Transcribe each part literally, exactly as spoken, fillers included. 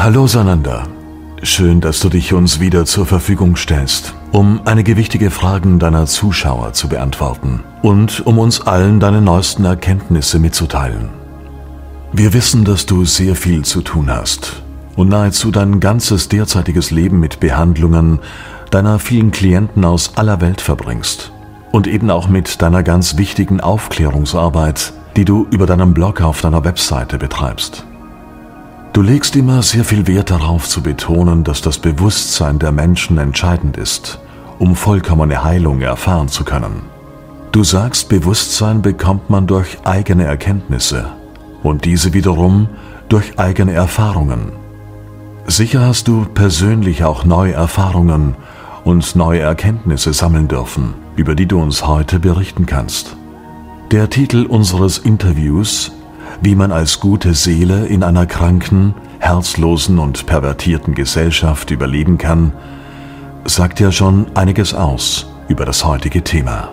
Hallo Sananda, schön, dass du dich uns wieder zur Verfügung stellst, um einige wichtige Fragen deiner Zuschauer zu beantworten und um uns allen deine neuesten Erkenntnisse mitzuteilen. Wir wissen, dass du sehr viel zu tun hast und nahezu dein ganzes derzeitiges Leben mit Behandlungen deiner vielen Klienten aus aller Welt verbringst und eben auch mit deiner ganz wichtigen Aufklärungsarbeit, die du über deinen Blog auf deiner Webseite betreibst. Du legst immer sehr viel Wert darauf zu betonen, dass das Bewusstsein der Menschen entscheidend ist, um vollkommene Heilung erfahren zu können. Du sagst, Bewusstsein bekommt man durch eigene Erkenntnisse und diese wiederum durch eigene Erfahrungen. Sicher hast du persönlich auch neue Erfahrungen und neue Erkenntnisse sammeln dürfen, über die du uns heute berichten kannst. Der Titel unseres Interviews: Wie man als gute Seele in einer kranken, herzlosen und pervertierten Gesellschaft überleben kann, sagt ja schon einiges aus über das heutige Thema.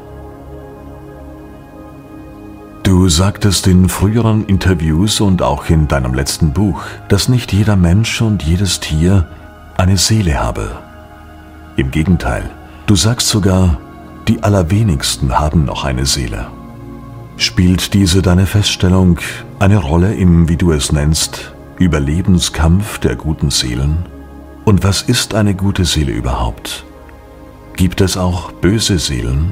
Du sagtest in früheren Interviews und auch in deinem letzten Buch, dass nicht jeder Mensch und jedes Tier eine Seele habe. Im Gegenteil, du sagst sogar, die allerwenigsten haben noch eine Seele. Spielt diese deine Feststellung eine Rolle im, wie du es nennst, Überlebenskampf der guten Seelen? Und was ist eine gute Seele überhaupt? Gibt es auch böse Seelen?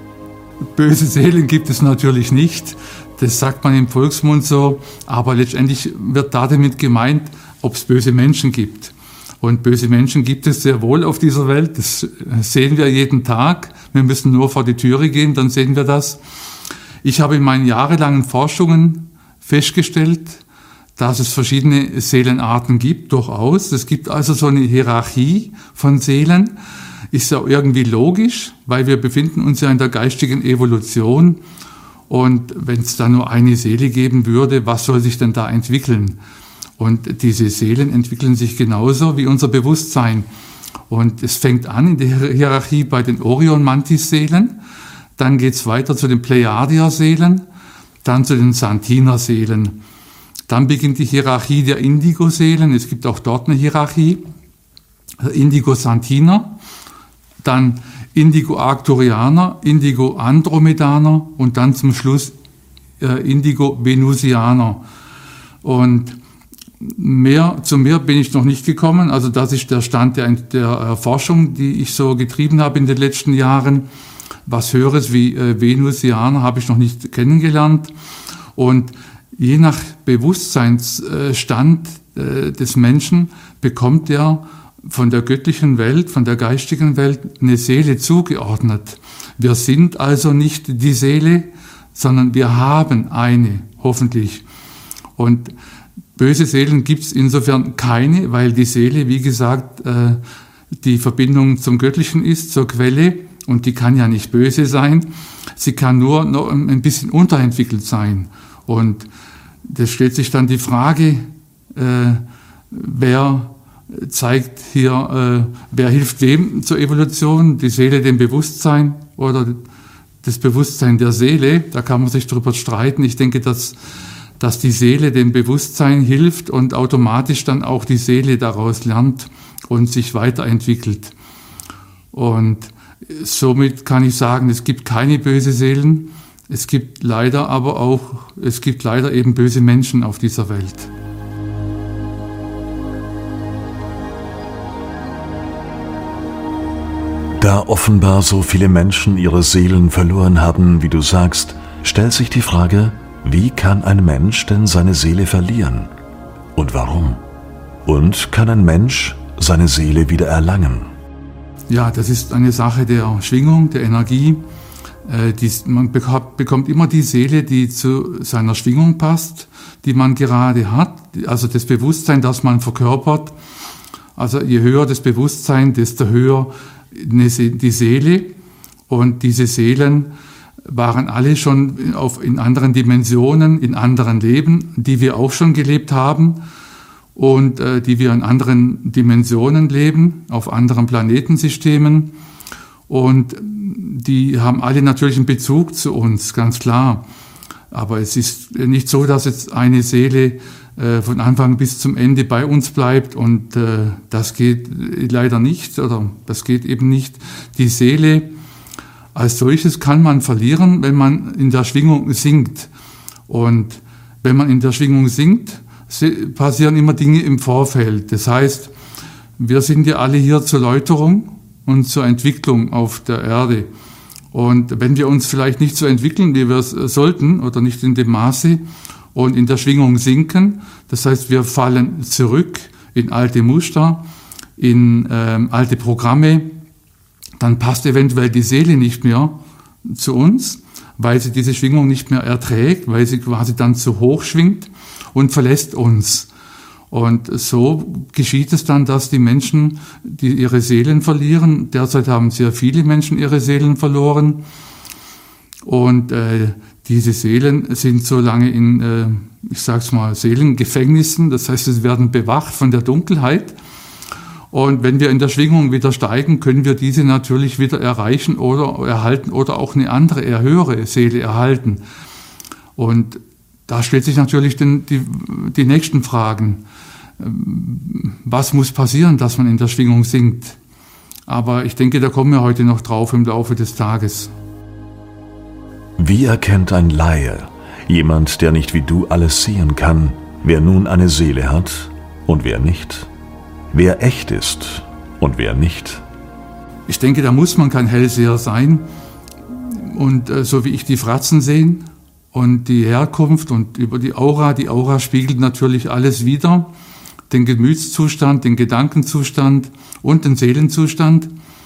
Böse Seelen gibt es natürlich nicht, das sagt man im Volksmund so, aber letztendlich wird damit gemeint, ob es böse Menschen gibt. Und böse Menschen gibt es sehr wohl auf dieser Welt, das sehen wir jeden Tag. Wir müssen nur vor die Türe gehen, dann sehen wir das. Ich habe in meinen jahrelangen Forschungen festgestellt, dass es verschiedene Seelenarten gibt, durchaus. Es gibt also so eine Hierarchie von Seelen. Ist ja irgendwie logisch, weil wir befinden uns ja in der geistigen Evolution. Und wenn es da nur eine Seele geben würde, was soll sich denn da entwickeln? Und diese Seelen entwickeln sich genauso wie unser Bewusstsein. Und es fängt an in der Hierarchie bei den Orion-Mantis-Seelen. Dann geht es weiter zu den Plejadier-Seelen, dann zu den Santiner-Seelen. Dann beginnt die Hierarchie der Indigo-Seelen. Es gibt auch dort eine Hierarchie. Indigo-Santiner, dann Indigo-Arcturianer, Indigo-Andromedaner und dann zum Schluss äh, Indigo-Venusianer. Und mehr, zu mehr bin ich noch nicht gekommen. Also das ist der Stand der, der Forschung, die ich so getrieben habe in den letzten Jahren. Was Höheres wie äh, Venusianer habe ich noch nicht kennengelernt. Und je nach Bewusstseinsstand äh, des Menschen bekommt er von der göttlichen Welt, von der geistigen Welt eine Seele zugeordnet. Wir sind also nicht die Seele, sondern wir haben eine, hoffentlich. Und böse Seelen gibt es insofern keine, weil die Seele, wie gesagt, äh, die Verbindung zum Göttlichen ist, zur Quelle. Und die kann ja nicht böse sein, sie kann nur noch ein bisschen unterentwickelt sein. Und da stellt sich dann die Frage, äh, wer zeigt hier, äh, wer hilft wem zur Evolution, die Seele dem Bewusstsein oder das Bewusstsein der Seele? Da kann man sich darüber streiten. Ich denke, dass, dass die Seele dem Bewusstsein hilft und automatisch dann auch die Seele daraus lernt und sich weiterentwickelt. Und somit kann ich sagen, es gibt keine böse Seelen, es gibt leider aber auch, es gibt leider eben böse Menschen auf dieser Welt. Da offenbar so viele Menschen ihre Seelen verloren haben, wie du sagst, stellt sich die Frage, wie kann ein Mensch denn seine Seele verlieren? Und warum? Und kann ein Mensch seine Seele wieder erlangen? Ja, das ist eine Sache der Schwingung, der Energie. Äh, die, man bekommt, bekommt immer die Seele, die zu seiner Schwingung passt, die man gerade hat. Also das Bewusstsein, das man verkörpert. Also je höher das Bewusstsein, desto höher die Seele. Und diese Seelen waren alle schon auf, in anderen Dimensionen, in anderen Leben, die wir auch schon gelebt haben. Und äh, die wir in anderen Dimensionen leben, auf anderen Planetensystemen. Und die haben alle natürlich einen Bezug zu uns, ganz klar. Aber es ist nicht so, dass jetzt eine Seele äh, von Anfang bis zum Ende bei uns bleibt. Und äh, das geht leider nicht, oder das geht eben nicht. Die Seele als solches kann man verlieren, wenn man in der Schwingung sinkt. Und wenn man in der Schwingung sinkt, passieren immer Dinge im Vorfeld. Das heißt, wir sind ja alle hier zur Läuterung und zur Entwicklung auf der Erde. Und wenn wir uns vielleicht nicht so entwickeln, wie wir es sollten, oder nicht in dem Maße, und in der Schwingung sinken, das heißt, wir fallen zurück in alte Muster, in ähm, alte Programme, dann passt eventuell die Seele nicht mehr zu uns, weil sie diese Schwingung nicht mehr erträgt, weil sie quasi dann zu hoch schwingt und verlässt uns. Und so geschieht es dann, dass die Menschen, die ihre Seelen verlieren, derzeit haben sehr viele Menschen ihre Seelen verloren. Und äh, diese Seelen sind so lange in, äh, ich sag's mal, Seelengefängnissen. Das heißt, sie werden bewacht von der Dunkelheit. Und wenn wir in der Schwingung wieder steigen, können wir diese natürlich wieder erreichen oder erhalten oder auch eine andere, eher höhere Seele erhalten. Und da stellt sich natürlich den, die, die nächsten Fragen. Was muss passieren, dass man in der Schwingung sinkt? Aber ich denke, da kommen wir heute noch drauf im Laufe des Tages. Wie erkennt ein Laie, jemand, der nicht wie du alles sehen kann, wer nun eine Seele hat und wer nicht? Wer echt ist und wer nicht? Ich denke, da muss man kein Hellseher sein. Und äh, so wie ich die Fratzen sehe und die Herkunft und über die Aura, die Aura spiegelt natürlich alles wider, den Gemütszustand, den Gedankenzustand und den Seelenzustand.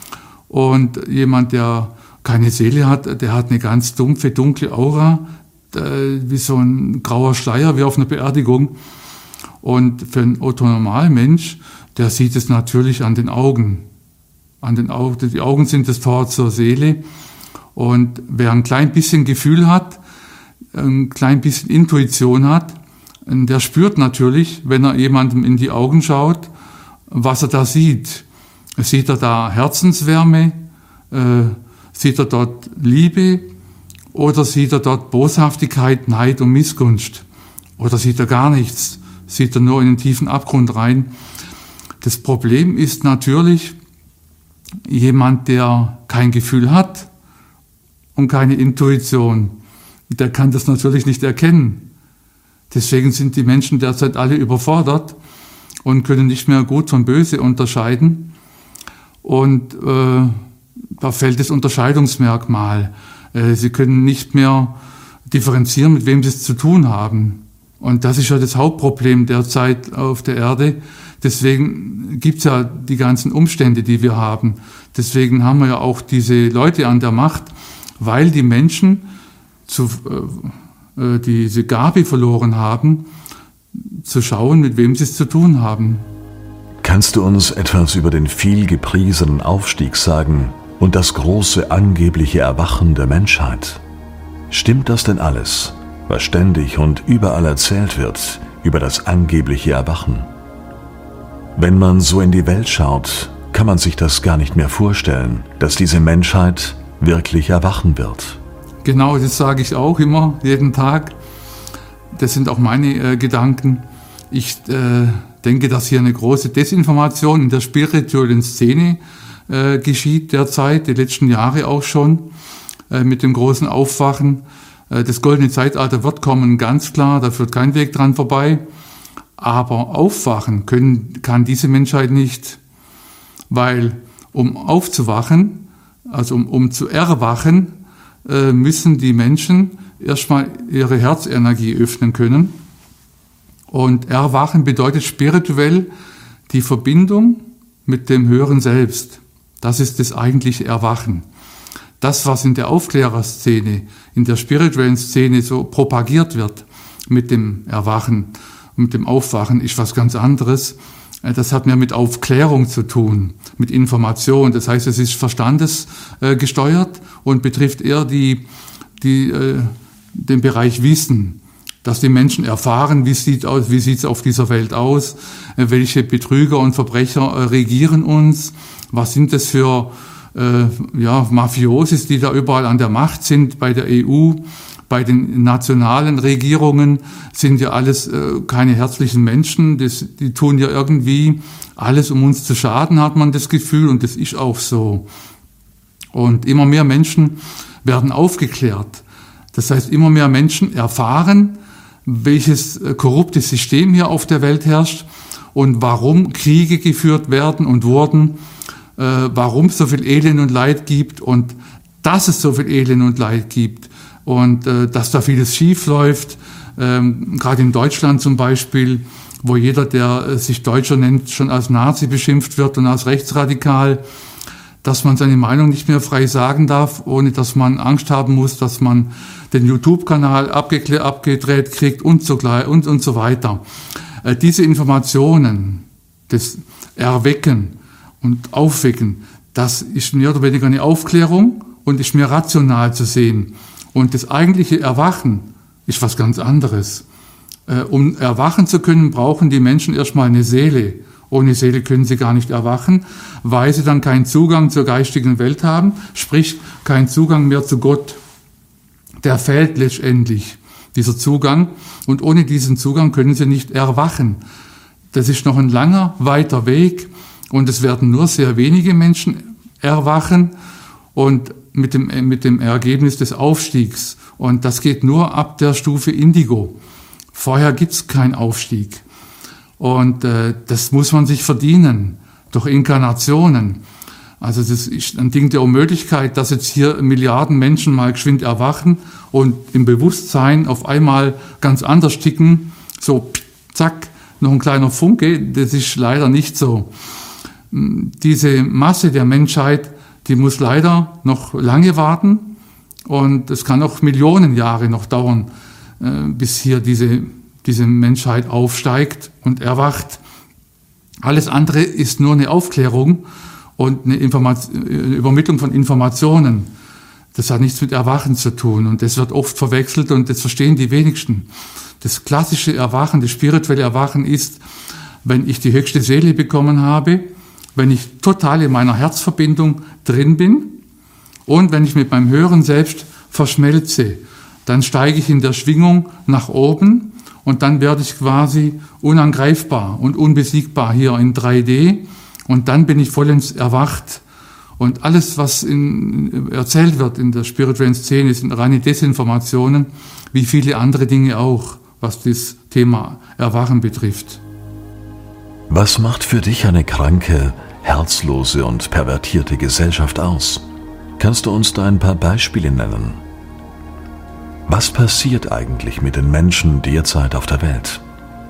Und jemand, der keine Seele hat, der hat eine ganz dumpfe, dunkle Aura, wie so ein grauer Schleier, wie auf einer Beerdigung. Und für einen Otto-Normalmensch, der sieht es natürlich an den Augen. An den Augen, die Augen sind das Tor zur Seele. Und wer ein klein bisschen Gefühl hat, ein klein bisschen Intuition hat, der spürt natürlich, wenn er jemandem in die Augen schaut, was er da sieht. Sieht er da Herzenswärme? Äh, sieht er dort Liebe? Oder sieht er dort Boshaftigkeit, Neid und Missgunst? Oder sieht er gar nichts? Sieht er nur in den tiefen Abgrund rein? Das Problem ist natürlich, jemand, der kein Gefühl hat und keine Intuition, der kann das natürlich nicht erkennen. Deswegen sind die Menschen derzeit alle überfordert und können nicht mehr gut von böse unterscheiden. Und äh, da fällt das Unterscheidungsmerkmal. Äh, sie können nicht mehr differenzieren, mit wem sie es zu tun haben. Und das ist ja das Hauptproblem derzeit auf der Erde. Deswegen gibt's ja die ganzen Umstände, die wir haben. Deswegen haben wir ja auch diese Leute an der Macht, weil die Menschen zu äh, diese Gabe verloren haben, zu schauen, mit wem sie es zu tun haben. Kannst du uns etwas über den viel gepriesenen Aufstieg sagen und das große angebliche Erwachen der Menschheit? Stimmt das denn alles, was ständig und überall erzählt wird über das angebliche Erwachen? Wenn man so in die Welt schaut, kann man sich das gar nicht mehr vorstellen, dass diese Menschheit wirklich erwachen wird. Genau, das sage ich auch immer, jeden Tag. Das sind auch meine äh, Gedanken. Ich äh, denke, dass hier eine große Desinformation in der spirituellen Szene äh, geschieht derzeit, die letzten Jahre auch schon, äh, mit dem großen Aufwachen. Äh, das goldene Zeitalter wird kommen, ganz klar, da führt kein Weg dran vorbei. Aber aufwachen können, kann diese Menschheit nicht, weil um aufzuwachen, also um, um zu erwachen, müssen die Menschen erstmal ihre Herzenergie öffnen können. Und Erwachen bedeutet spirituell die Verbindung mit dem höheren Selbst. Das ist das eigentliche Erwachen. Das, was in der Aufklärerszene, in der spirituellen Szene so propagiert wird mit dem Erwachen, mit dem Aufwachen, ist was ganz anderes. Das hat mehr mit Aufklärung zu tun, mit Information. Das heißt, es ist verstandesgesteuert und betrifft eher die, die, äh, den Bereich Wissen, dass die Menschen erfahren, wie sieht aus, wie sieht's auf dieser Welt aus, äh, welche Betrüger und Verbrecher äh, regieren uns, was sind das für äh, ja, Mafiosis, die da überall an der Macht sind, bei der E U, bei den nationalen Regierungen, sind ja alles äh, keine herzlichen Menschen. Das, die tun ja irgendwie alles, um uns zu schaden, hat man das Gefühl, und das ist auch so. Und immer mehr Menschen werden aufgeklärt. Das heißt, immer mehr Menschen erfahren, welches äh, korruptes System hier auf der Welt herrscht und warum Kriege geführt werden und wurden, äh, warum es so viel Elend und Leid gibt und dass es so viel Elend und Leid gibt. Und äh, dass da vieles schief läuft, ähm, gerade in Deutschland zum Beispiel, wo jeder, der äh, sich Deutscher nennt, schon als Nazi beschimpft wird und als rechtsradikal, dass man seine Meinung nicht mehr frei sagen darf, ohne dass man Angst haben muss, dass man den YouTube-Kanal abgeklärt, abgedreht kriegt und so, und, und so weiter. Äh, diese Informationen, das Erwecken und Aufwecken, das ist mehr oder weniger eine Aufklärung und ist mehr rational zu sehen. Und das eigentliche Erwachen ist was ganz anderes. Äh, um erwachen zu können, brauchen die Menschen erstmal eine Seele. Ohne Seele können sie gar nicht erwachen, weil sie dann keinen Zugang zur geistigen Welt haben, sprich keinen Zugang mehr zu Gott. Der fehlt letztendlich, dieser Zugang. Und ohne diesen Zugang können sie nicht erwachen. Das ist noch ein langer, weiter Weg. Und es werden nur sehr wenige Menschen erwachen. Und mit dem, mit dem Ergebnis des Aufstiegs. Und das geht nur ab der Stufe Indigo. Vorher gibt's keinen Aufstieg. Und äh, das muss man sich verdienen, durch Inkarnationen. Also das ist ein Ding der Unmöglichkeit, dass jetzt hier Milliarden Menschen mal geschwind erwachen und im Bewusstsein auf einmal ganz anders ticken. So, zack, noch ein kleiner Funke, das ist leider nicht so. Diese Masse der Menschheit, die muss leider noch lange warten und es kann auch Millionen Jahre noch dauern, äh, bis hier diese, diese Menschheit aufsteigt und erwacht. Alles andere ist nur eine Aufklärung und eine, Informat- eine Übermittlung von Informationen. Das hat nichts mit Erwachen zu tun und das wird oft verwechselt und das verstehen die wenigsten. Das klassische Erwachen, das spirituelle Erwachen ist, wenn ich die höchste Seele bekommen habe, wenn ich total in meiner Herzverbindung drin bin und wenn ich mit meinem höheren Selbst verschmelze, dann steige ich in der Schwingung nach oben und dann werde ich quasi unangreifbar und unbesiegbar hier in drei D und dann bin ich vollends erwacht. Und alles, was in, erzählt wird in der spirituellen Szene, sind reine Desinformationen, wie viele andere Dinge auch, was das Thema Erwachen betrifft. Was macht für dich eine kranke, herzlose und pervertierte Gesellschaft aus? Kannst du uns da ein paar Beispiele nennen? Was passiert eigentlich mit den Menschen derzeit auf der Welt?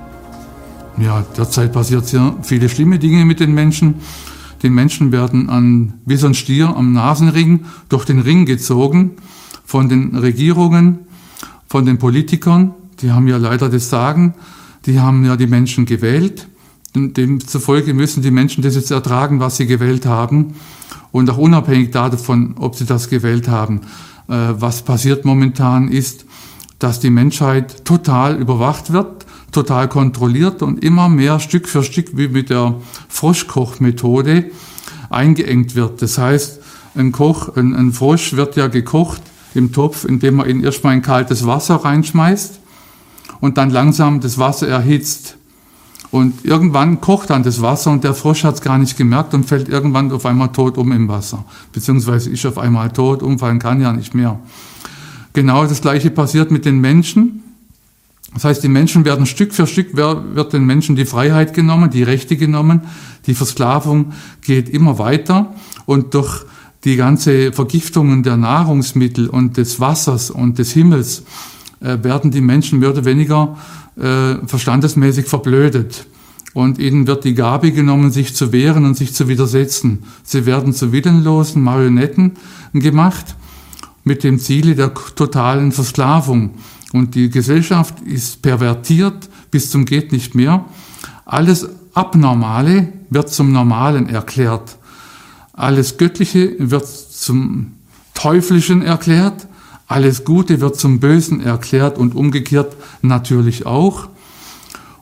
Ja, derzeit passiert sehr viele schlimme Dinge mit den Menschen. Die Menschen werden an, wie so ein Stier am Nasenring durch den Ring gezogen von den Regierungen, von den Politikern. Die haben ja leider das Sagen. Die haben ja die Menschen gewählt. Demzufolge müssen die Menschen das jetzt ertragen, was sie gewählt haben. Und auch unabhängig davon, ob sie das gewählt haben. Was passiert momentan ist, dass die Menschheit total überwacht wird, total kontrolliert und immer mehr Stück für Stück wie mit der Froschkochmethode eingeengt wird. Das heißt, ein Koch, ein, ein Frosch wird ja gekocht im Topf, indem man ihn erstmal in kaltes Wasser reinschmeißt und dann langsam das Wasser erhitzt. Und irgendwann kocht dann das Wasser und der Frosch hat es gar nicht gemerkt und fällt irgendwann auf einmal tot um im Wasser. Beziehungsweise ist auf einmal tot, umfallen kann ja nicht mehr. Genau das Gleiche passiert mit den Menschen. Das heißt, die Menschen werden Stück für Stück, wird den Menschen die Freiheit genommen, die Rechte genommen. Die Versklavung geht immer weiter und durch die ganze Vergiftungen der Nahrungsmittel und des Wassers und des Himmels äh, werden die Menschen mehr oder weniger äh, verstandesmäßig verblödet. Und ihnen wird die Gabe genommen, sich zu wehren und sich zu widersetzen. Sie werden zu willenlosen Marionetten gemacht mit dem Ziele der totalen Versklavung. Und die Gesellschaft ist pervertiert bis zum geht nicht mehr. Alles Abnormale wird zum Normalen erklärt. Alles Göttliche wird zum Teuflischen erklärt. Alles Gute wird zum Bösen erklärt und umgekehrt natürlich auch.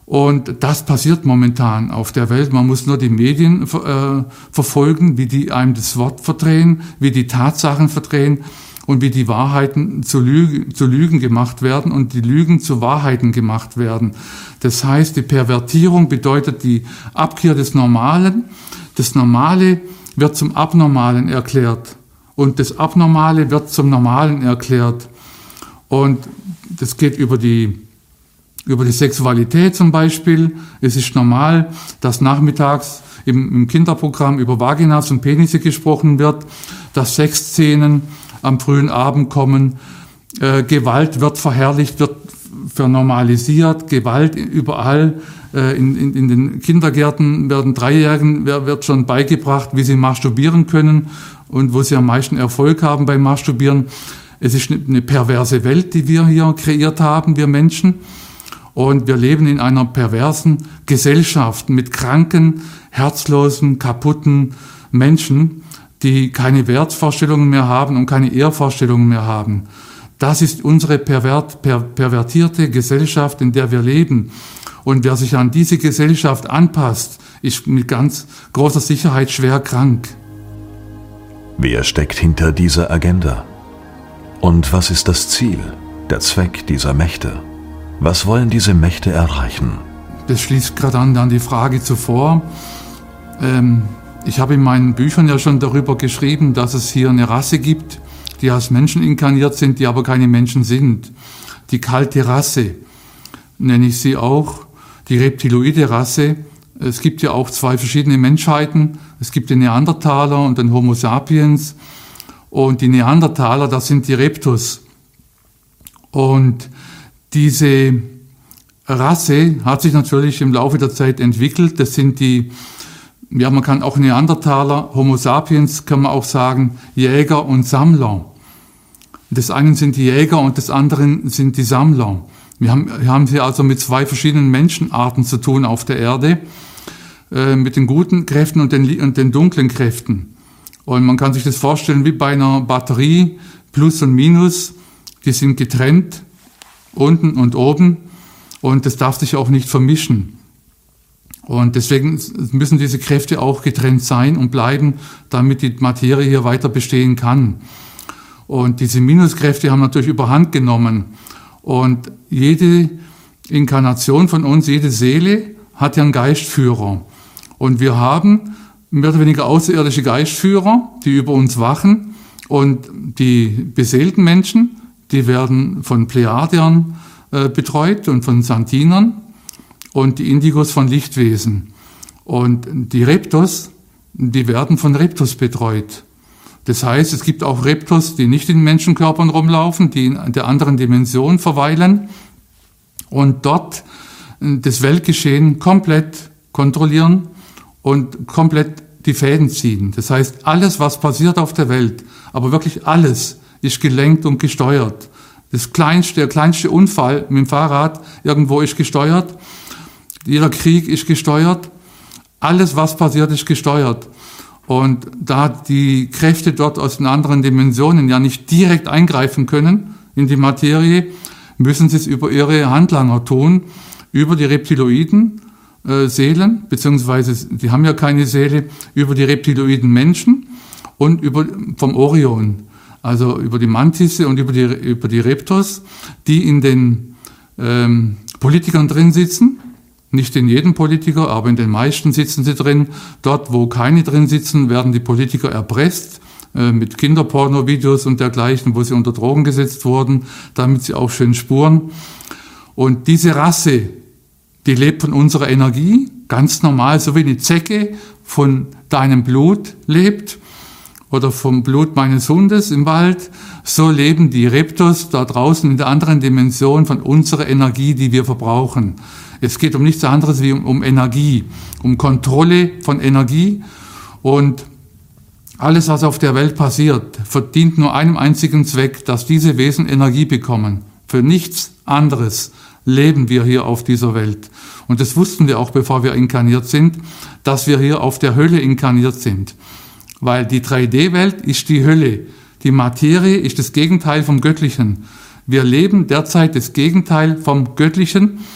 Und das passiert momentan auf der Welt. Man muss nur die Medien äh, verfolgen, wie die einem das Wort verdrehen, wie die Tatsachen verdrehen und wie die Wahrheiten zu Lügen, zu Lügen gemacht werden und die Lügen zu Wahrheiten gemacht werden. Das heißt, die Pervertierung bedeutet die Abkehr des Normalen. Das Normale wird zum Abnormalen erklärt und das Abnormale wird zum Normalen erklärt. Und das geht über die Über die Sexualität zum Beispiel. Es ist normal, dass nachmittags im, im Kinderprogramm über Vaginas und Penisse gesprochen wird, dass Sexszenen am frühen Abend kommen, äh, Gewalt wird verherrlicht, wird vernormalisiert, Gewalt überall. Äh, in, in, in den Kindergärten werden Dreijährigen wird schon beigebracht, wie sie masturbieren können und wo sie am meisten Erfolg haben beim Masturbieren. Es ist eine perverse Welt, die wir hier kreiert haben, wir Menschen. Und wir leben in einer perversen Gesellschaft mit kranken, herzlosen, kaputten Menschen, die keine Wertvorstellungen mehr haben und keine Ehrvorstellungen mehr haben. Das ist unsere pervert, per, pervertierte Gesellschaft, in der wir leben. Und wer sich an diese Gesellschaft anpasst, ist mit ganz großer Sicherheit schwer krank. Wer steckt hinter dieser Agenda? Und was ist das Ziel, der Zweck dieser Mächte? Was wollen diese Mächte erreichen? Das schließt gerade an, an die Frage zuvor. Ähm, ich habe in meinen Büchern ja schon darüber geschrieben, dass es hier eine Rasse gibt, die als Menschen inkarniert sind, die aber keine Menschen sind. Die kalte Rasse nenne ich sie auch, die reptiloide Rasse. Es gibt ja auch zwei verschiedene Menschheiten. Es gibt den Neandertaler und den Homo sapiens. Und die Neandertaler, das sind die Reptus. Und diese Rasse hat sich natürlich im Laufe der Zeit entwickelt. Das sind die, ja, man kann auch Neandertaler, Homo sapiens, kann man auch sagen, Jäger und Sammler. Des einen sind die Jäger und des anderen sind die Sammler. Wir haben, wir haben hier also mit zwei verschiedenen Menschenarten zu tun auf der Erde, äh, mit den guten Kräften und den, und den dunklen Kräften. Und man kann sich das vorstellen wie bei einer Batterie, Plus und Minus, die sind getrennt, unten und oben, und das darf sich auch nicht vermischen. Und deswegen müssen diese Kräfte auch getrennt sein und bleiben, damit die Materie hier weiter bestehen kann. Und diese Minuskräfte haben natürlich überhand genommen. Und jede Inkarnation von uns, jede Seele hat ja einen Geistführer. Und wir haben mehr oder weniger außerirdische Geistführer, die über uns wachen. Und die beseelten Menschen, die werden von Plejadiern äh, betreut und von Santinern und die Indigos von Lichtwesen. Und die Reptos, die werden von Reptos betreut. Das heißt, es gibt auch Reptos, die nicht in Menschenkörpern rumlaufen, die in der anderen Dimension verweilen und dort das Weltgeschehen komplett kontrollieren und komplett die Fäden ziehen. Das heißt, alles, was passiert auf der Welt, aber wirklich alles, ist gelenkt und gesteuert. Das kleinste, der kleinste Unfall mit dem Fahrrad irgendwo ist gesteuert. Jeder Krieg ist gesteuert. Alles, was passiert, ist gesteuert. Und da die Kräfte dort aus den anderen Dimensionen ja nicht direkt eingreifen können in die Materie, müssen sie es über ihre Handlanger tun, über die Reptiloiden äh, Seelen, beziehungsweise die haben ja keine Seele, über die reptiloiden Menschen und über vom Orion. Also über die Mantisse und über die, über die Reptos, die in den ähm, Politikern drin sitzen. Nicht in jedem Politiker, aber in den meisten sitzen sie drin. Dort, wo keine drin sitzen, werden die Politiker erpresst äh, mit Kinderporno-Videos und dergleichen, wo sie unter Drogen gesetzt wurden, damit sie auch schön spuren. Und diese Rasse, die lebt von unserer Energie, ganz normal, so wie eine Zecke von deinem Blut lebt, oder vom Blut meines Hundes im Wald, so leben die Reptos da draußen in der anderen Dimension von unserer Energie, die wir verbrauchen. Es geht um nichts anderes wie um, um Energie, um Kontrolle von Energie, und alles, was auf der Welt passiert, verdient nur einem einzigen Zweck, dass diese Wesen Energie bekommen. Für nichts anderes leben wir hier auf dieser Welt. Und das wussten wir auch, bevor wir inkarniert sind, dass wir hier auf der Hölle inkarniert sind. Weil die drei D Welt ist die Hölle. Die Materie ist das Gegenteil vom Göttlichen. Wir leben derzeit das Gegenteil vom Göttlichen.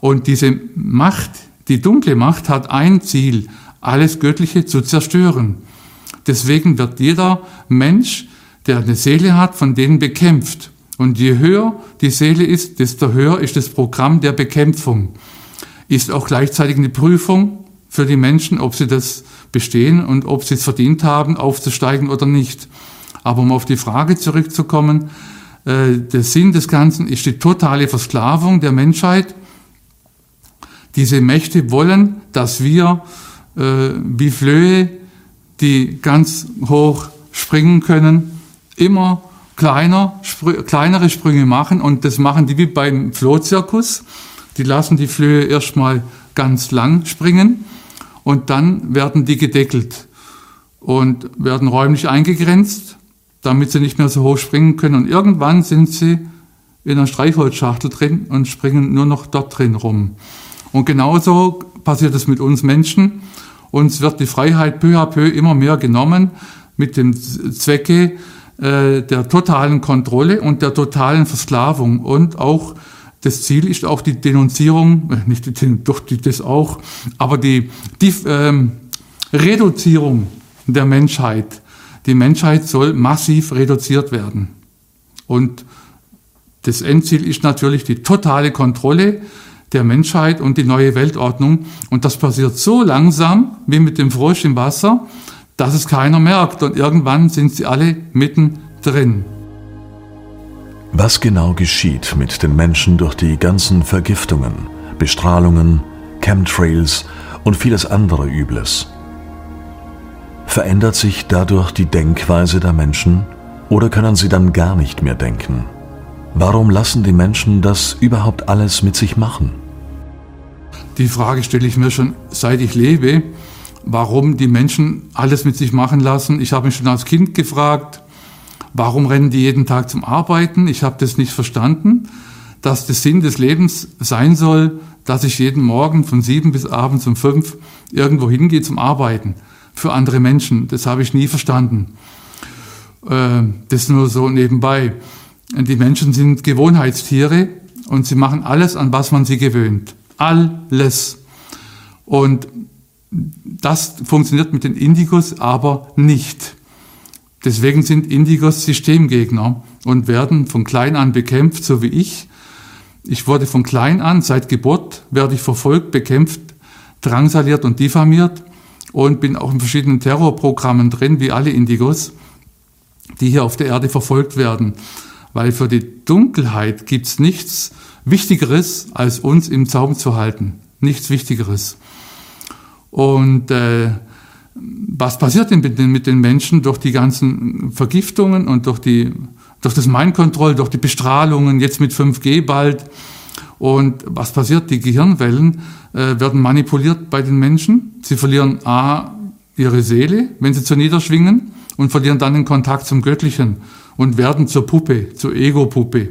Und diese Macht, die dunkle Macht, hat ein Ziel, alles Göttliche zu zerstören. Deswegen wird jeder Mensch, der eine Seele hat, von denen bekämpft. Und je höher die Seele ist, desto höher ist das Programm der Bekämpfung. Ist auch gleichzeitig eine Prüfung für die Menschen, ob sie das bestehen und ob sie es verdient haben, aufzusteigen oder nicht. Aber um auf die Frage zurückzukommen, äh, der Sinn des Ganzen ist die totale Versklavung der Menschheit. Diese Mächte wollen, dass wir äh, wie Flöhe, die ganz hoch springen können, immer kleiner, spr- kleinere Sprünge machen. Und das machen die wie beim Flohzirkus. Die lassen die Flöhe erstmal ganz lang springen und dann werden die gedeckelt und werden räumlich eingegrenzt, damit sie nicht mehr so hoch springen können. Und irgendwann sind sie in einer Streichholzschachtel drin und springen nur noch dort drin rum. Und genauso passiert es mit uns Menschen. Uns wird die Freiheit peu à peu immer mehr genommen mit dem Zwecke äh, der totalen Kontrolle und der totalen Versklavung. Und auch das Ziel ist auch die Denunzierung, äh, nicht die, doch die, das auch, aber die, die ähm, Reduzierung der Menschheit. Die Menschheit soll massiv reduziert werden. Und das Endziel ist natürlich die totale Kontrolle der Menschheit und die neue Weltordnung. Und das passiert so langsam wie mit dem Frosch im Wasser, dass es keiner merkt. Und irgendwann sind sie alle mittendrin. Was genau geschieht mit den Menschen durch die ganzen Vergiftungen, Bestrahlungen, Chemtrails und vieles andere Übles? Verändert sich dadurch die Denkweise der Menschen oder können sie dann gar nicht mehr denken? Warum lassen die Menschen das überhaupt alles mit sich machen? Die Frage stelle ich mir schon, seit ich lebe, warum die Menschen alles mit sich machen lassen. Ich habe mich schon als Kind gefragt, warum rennen die jeden Tag zum Arbeiten? Ich habe das nicht verstanden, dass der Sinn des Lebens sein soll, dass ich jeden Morgen von sieben bis abends um fünf irgendwo hingehe zum Arbeiten für andere Menschen. Das habe ich nie verstanden. Das nur so nebenbei. Die Menschen sind Gewohnheitstiere und sie machen alles, an was man sie gewöhnt. Alles. Und das funktioniert mit den Indigos aber nicht. Deswegen sind Indigos Systemgegner und werden von klein an bekämpft, so wie ich. Ich wurde von klein an, seit Geburt, werde ich verfolgt, bekämpft, drangsaliert und diffamiert und bin auch in verschiedenen Terrorprogrammen drin, wie alle Indigos, die hier auf der Erde verfolgt werden. Weil für die Dunkelheit gibt's nichts Wichtigeres, als uns im Zaum zu halten. Nichts Wichtigeres. Und äh, was passiert denn mit den, mit den Menschen durch die ganzen Vergiftungen und durch, die, durch das Mind-Control, durch die Bestrahlungen, jetzt mit fünf G bald? Und was passiert? Die Gehirnwellen äh, werden manipuliert bei den Menschen. Sie verlieren A, ihre Seele, wenn sie zu niederschwingen, und verlieren dann den Kontakt zum Göttlichen und werden zur Puppe, zur Ego-Puppe.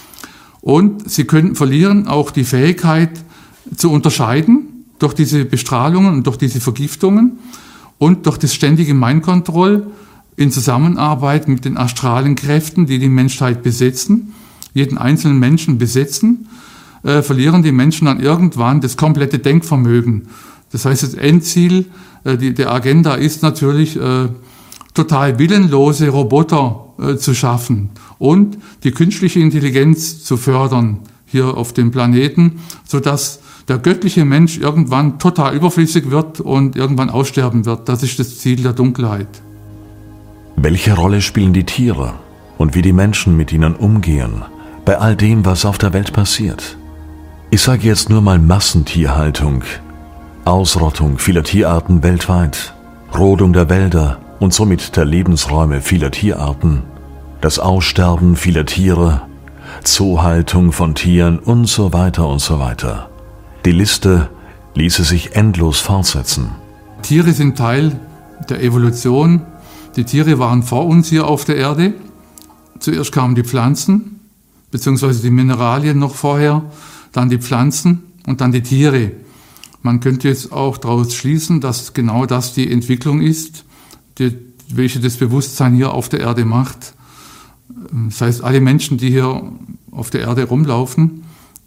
Und sie können verlieren auch die Fähigkeit zu unterscheiden durch diese Bestrahlungen und durch diese Vergiftungen und durch das ständige Mind-Control in Zusammenarbeit mit den astralen Kräften, die die Menschheit besetzen, jeden einzelnen Menschen besetzen, äh, verlieren die Menschen dann irgendwann das komplette Denkvermögen. Das heißt, das Endziel äh, die, der Agenda ist natürlich, äh, total willenlose Roboter äh, zu schaffen und die künstliche Intelligenz zu fördern hier auf dem Planeten, sodass der göttliche Mensch irgendwann total überflüssig wird und irgendwann aussterben wird. Das ist das Ziel der Dunkelheit. Welche Rolle spielen die Tiere und wie die Menschen mit ihnen umgehen bei all dem, was auf der Welt passiert? Ich sage jetzt nur mal Massentierhaltung, Ausrottung vieler Tierarten weltweit, Rodung der Wälder und somit der Lebensräume vieler Tierarten, das Aussterben vieler Tiere, Zoohaltung von Tieren und so weiter und so weiter. Die Liste ließe sich endlos fortsetzen. Tiere sind Teil der Evolution. Die Tiere waren vor uns hier auf der Erde. Zuerst kamen die Pflanzen, beziehungsweise die Mineralien noch vorher, dann die Pflanzen und dann die Tiere. Man könnte jetzt auch daraus schließen, dass genau das die Entwicklung ist, die, welche das Bewusstsein hier auf der Erde macht. Das heißt, alle Menschen, die hier auf der Erde rumlaufen,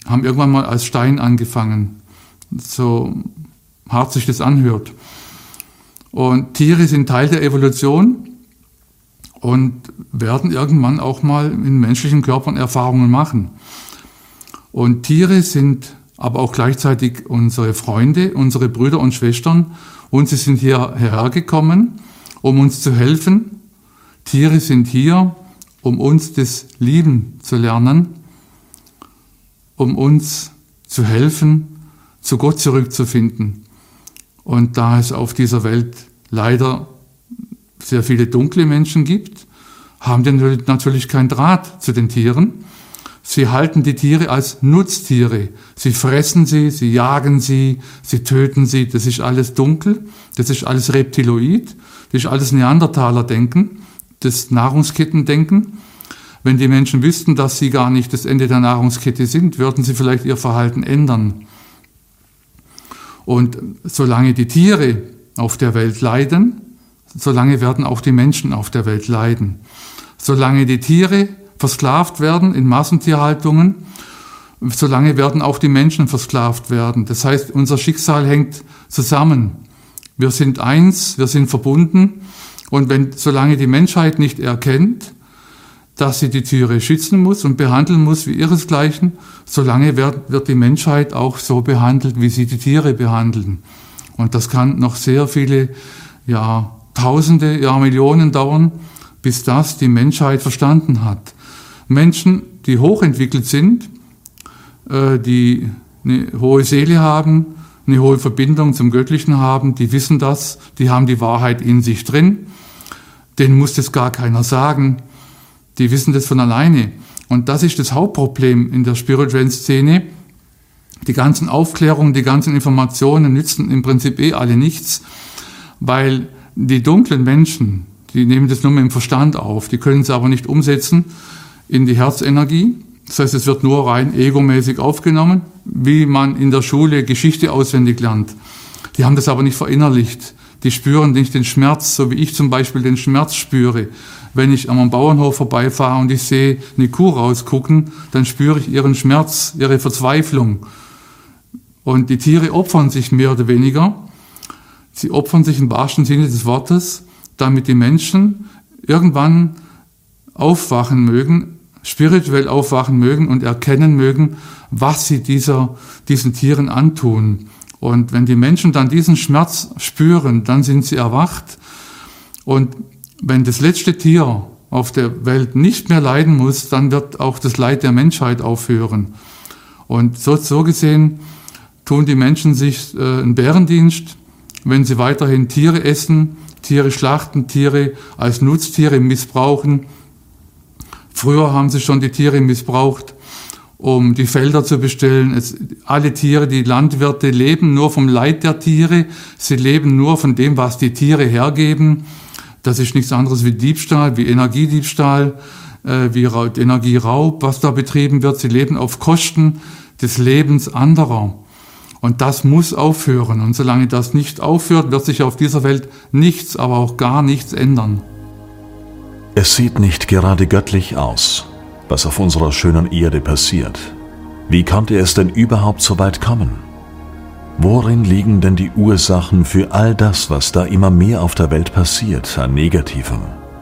haben irgendwann mal als Stein angefangen, so hart sich das anhört. Und Tiere sind Teil der Evolution und werden irgendwann auch mal in menschlichen Körpern Erfahrungen machen. Und Tiere sind aber auch gleichzeitig unsere Freunde, unsere Brüder und Schwestern, und sie sind hierher gekommen, um uns zu helfen. Tiere sind hier, um uns das Lieben zu lernen, um uns zu helfen, zu Gott zurückzufinden. Und da es auf dieser Welt leider sehr viele dunkle Menschen gibt, haben die natürlich keinen Draht zu den Tieren. Sie halten die Tiere als Nutztiere. Sie fressen sie, sie jagen sie, sie töten sie. Das ist alles dunkel, das ist alles Reptiloid, das ist alles Neandertaler-Denken, das Nahrungskettendenken. Wenn die Menschen wüssten, dass sie gar nicht das Ende der Nahrungskette sind, würden sie vielleicht ihr Verhalten ändern. Und solange die Tiere auf der Welt leiden, solange werden auch die Menschen auf der Welt leiden. Solange die Tiere versklavt werden in Massentierhaltungen, solange werden auch die Menschen versklavt werden. Das heißt, unser Schicksal hängt zusammen. Wir sind eins, wir sind verbunden. Und wenn, solange die Menschheit nicht erkennt, dass sie die Tiere schützen muss und behandeln muss wie ihresgleichen, solange wird, wird die Menschheit auch so behandelt, wie sie die Tiere behandeln. Und das kann noch sehr viele, ja, Tausende, ja, Millionen dauern, bis das die Menschheit verstanden hat. Menschen, die hochentwickelt sind, äh, die eine hohe Seele haben, eine hohe Verbindung zum Göttlichen haben, die wissen das, die haben die Wahrheit in sich drin. Denen muss das gar keiner sagen. Die wissen das von alleine. Und das ist das Hauptproblem in der spirituellen Szene. Die ganzen Aufklärungen, die ganzen Informationen nützen im Prinzip eh alle nichts, weil die dunklen Menschen, die nehmen das nur mit dem Verstand auf, die können es aber nicht umsetzen in die Herzenergie. Das heißt, es wird nur rein egomäßig aufgenommen, wie man in der Schule Geschichte auswendig lernt. Die haben das aber nicht verinnerlicht. Die spüren nicht den Schmerz, so wie ich zum Beispiel den Schmerz spüre. Wenn ich am Bauernhof vorbeifahre und ich sehe eine Kuh rausgucken, dann spüre ich ihren Schmerz, ihre Verzweiflung. Und die Tiere opfern sich mehr oder weniger. Sie opfern sich im wahrsten Sinne des Wortes, damit die Menschen irgendwann aufwachen mögen, spirituell aufwachen mögen und erkennen mögen, was sie dieser, diesen Tieren antun. Und wenn die Menschen dann diesen Schmerz spüren, dann sind sie erwacht. Und wenn das letzte Tier auf der Welt nicht mehr leiden muss, dann wird auch das Leid der Menschheit aufhören. Und so, so gesehen tun die Menschen sich äh, einen Bärendienst, wenn sie weiterhin Tiere essen, Tiere schlachten, Tiere als Nutztiere missbrauchen. Früher haben sie schon die Tiere missbraucht, um die Felder zu bestellen. Es, alle Tiere, die Landwirte, leben nur vom Leid der Tiere. Sie leben nur von dem, was die Tiere hergeben. Das ist nichts anderes wie Diebstahl, wie Energiediebstahl, äh, wie Ra- Energieraub, was da betrieben wird. Sie leben auf Kosten des Lebens anderer. Und das muss aufhören. Und solange das nicht aufhört, wird sich auf dieser Welt nichts, aber auch gar nichts ändern. Es sieht nicht gerade göttlich aus, was auf unserer schönen Erde passiert. Wie konnte es denn überhaupt so weit kommen? Worin liegen denn die Ursachen für all das, was da immer mehr auf der Welt passiert, an Negativem?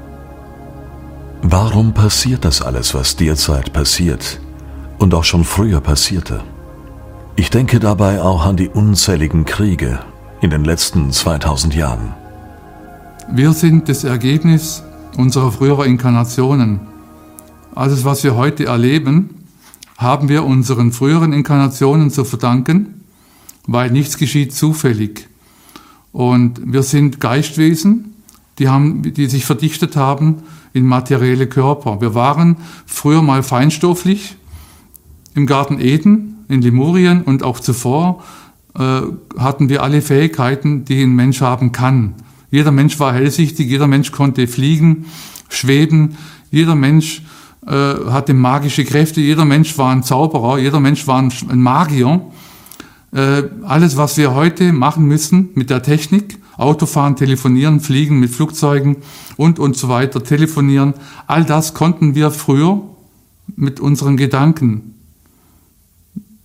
Warum passiert das alles, was derzeit passiert und auch schon früher passierte? Ich denke dabei auch an die unzähligen Kriege in den letzten zweitausend Jahren. Wir sind das Ergebnis unserer früheren Inkarnationen. Alles, was wir heute erleben, haben wir unseren früheren Inkarnationen zu verdanken, weil nichts geschieht zufällig. Und wir sind Geistwesen, die, haben, die sich verdichtet haben in materielle Körper. Wir waren früher mal feinstofflich im Garten Eden, in Lemurien und auch zuvor äh, hatten wir alle Fähigkeiten, die ein Mensch haben kann. Jeder Mensch war hellsichtig, jeder Mensch konnte fliegen, schweben, jeder Mensch äh, hatte magische Kräfte, jeder Mensch war ein Zauberer, jeder Mensch war ein, ein Magier. Äh, alles, was wir heute machen müssen mit der Technik, Autofahren, telefonieren, fliegen mit Flugzeugen und, und so weiter, telefonieren, all das konnten wir früher mit unseren Gedanken.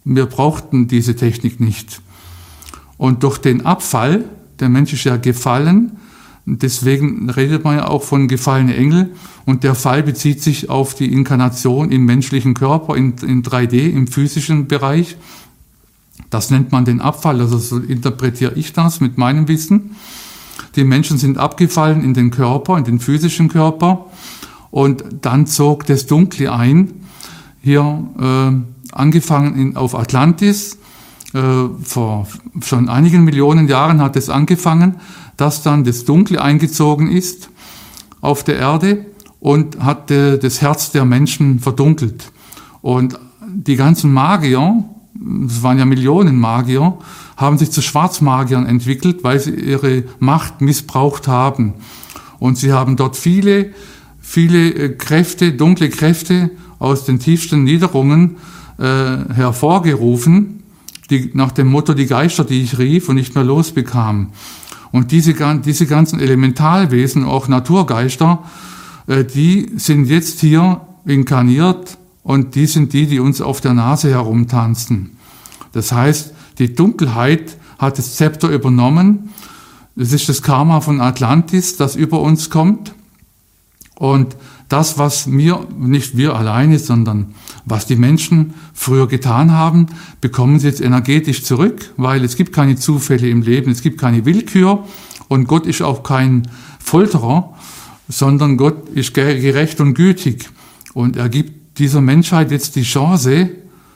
wir brauchten diese Technik nicht. Und durch den Abfall, der Mensch ist ja gefallen, deswegen redet man ja auch von gefallene Engel, und der Fall bezieht sich auf die Inkarnation im menschlichen Körper, in, in drei D, im physischen Bereich. Das nennt man den Abfall, also so interpretiere ich das mit meinem Wissen. Die Menschen sind abgefallen in den Körper, in den physischen Körper, und dann zog das Dunkle ein. Hier äh, angefangen in, auf Atlantis, äh, vor schon einigen Millionen Jahren hat es angefangen, dass dann das Dunkle eingezogen ist auf der Erde und hat äh, das Herz der Menschen verdunkelt. Und die ganzen Magier, es waren ja Millionen Magier, haben sich zu Schwarzmagiern entwickelt, weil sie ihre Macht missbraucht haben. Und sie haben dort viele, viele Kräfte, dunkle Kräfte aus den tiefsten Niederungen äh, hervorgerufen, die, nach dem Motto, die Geister, die ich rief und nicht mehr losbekam. Und diese, diese ganzen Elementalwesen, auch Naturgeister, äh, die sind jetzt hier inkarniert, und die sind die, die uns auf der Nase herumtanzen. Das heißt, die Dunkelheit hat das Zepter übernommen. Es ist das Karma von Atlantis, das über uns kommt. Und das, was wir, nicht wir alleine, sondern was die Menschen früher getan haben, bekommen sie jetzt energetisch zurück, weil es gibt keine Zufälle im Leben, es gibt keine Willkür, und Gott ist auch kein Folterer, sondern Gott ist gerecht und gütig. Und er gibt dieser Menschheit jetzt die Chance,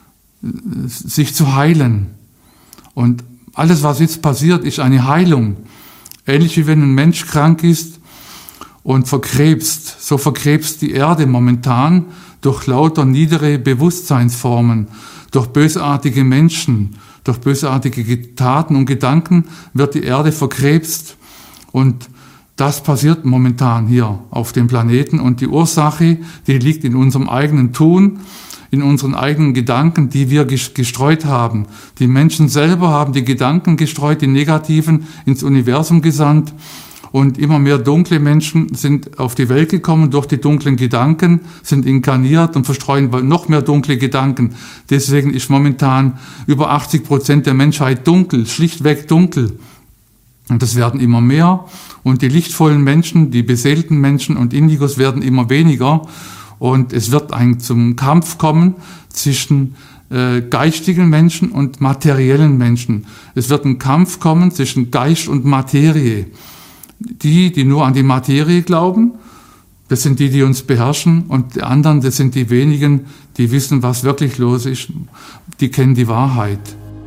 sich zu heilen. Und alles, was jetzt passiert, ist eine Heilung. Ähnlich wie wenn ein Mensch krank ist und verkrebst. So verkrebst die Erde momentan durch lauter niedere Bewusstseinsformen, durch bösartige Menschen, durch bösartige Taten und Gedanken wird die Erde verkrebst. Und das passiert momentan hier auf dem Planeten. Und die Ursache, die liegt in unserem eigenen Tun, in unseren eigenen Gedanken, die wir gestreut haben. Die Menschen selber haben die Gedanken gestreut, die negativen, ins Universum gesandt. Und immer mehr dunkle Menschen sind auf die Welt gekommen durch die dunklen Gedanken, sind inkarniert und verstreuen noch mehr dunkle Gedanken. Deswegen ist momentan über achtzig Prozent der Menschheit dunkel, schlichtweg dunkel. Und das werden immer mehr. Und die lichtvollen Menschen, die beseelten Menschen und Indigos werden immer weniger. Und es wird ein, zum Kampf kommen zwischen äh, geistigen Menschen und materiellen Menschen. Es wird ein Kampf kommen zwischen Geist und Materie. Die, die nur an die Materie glauben, das sind die, die uns beherrschen, und die anderen, das sind die wenigen, die wissen, was wirklich los ist, die kennen die Wahrheit.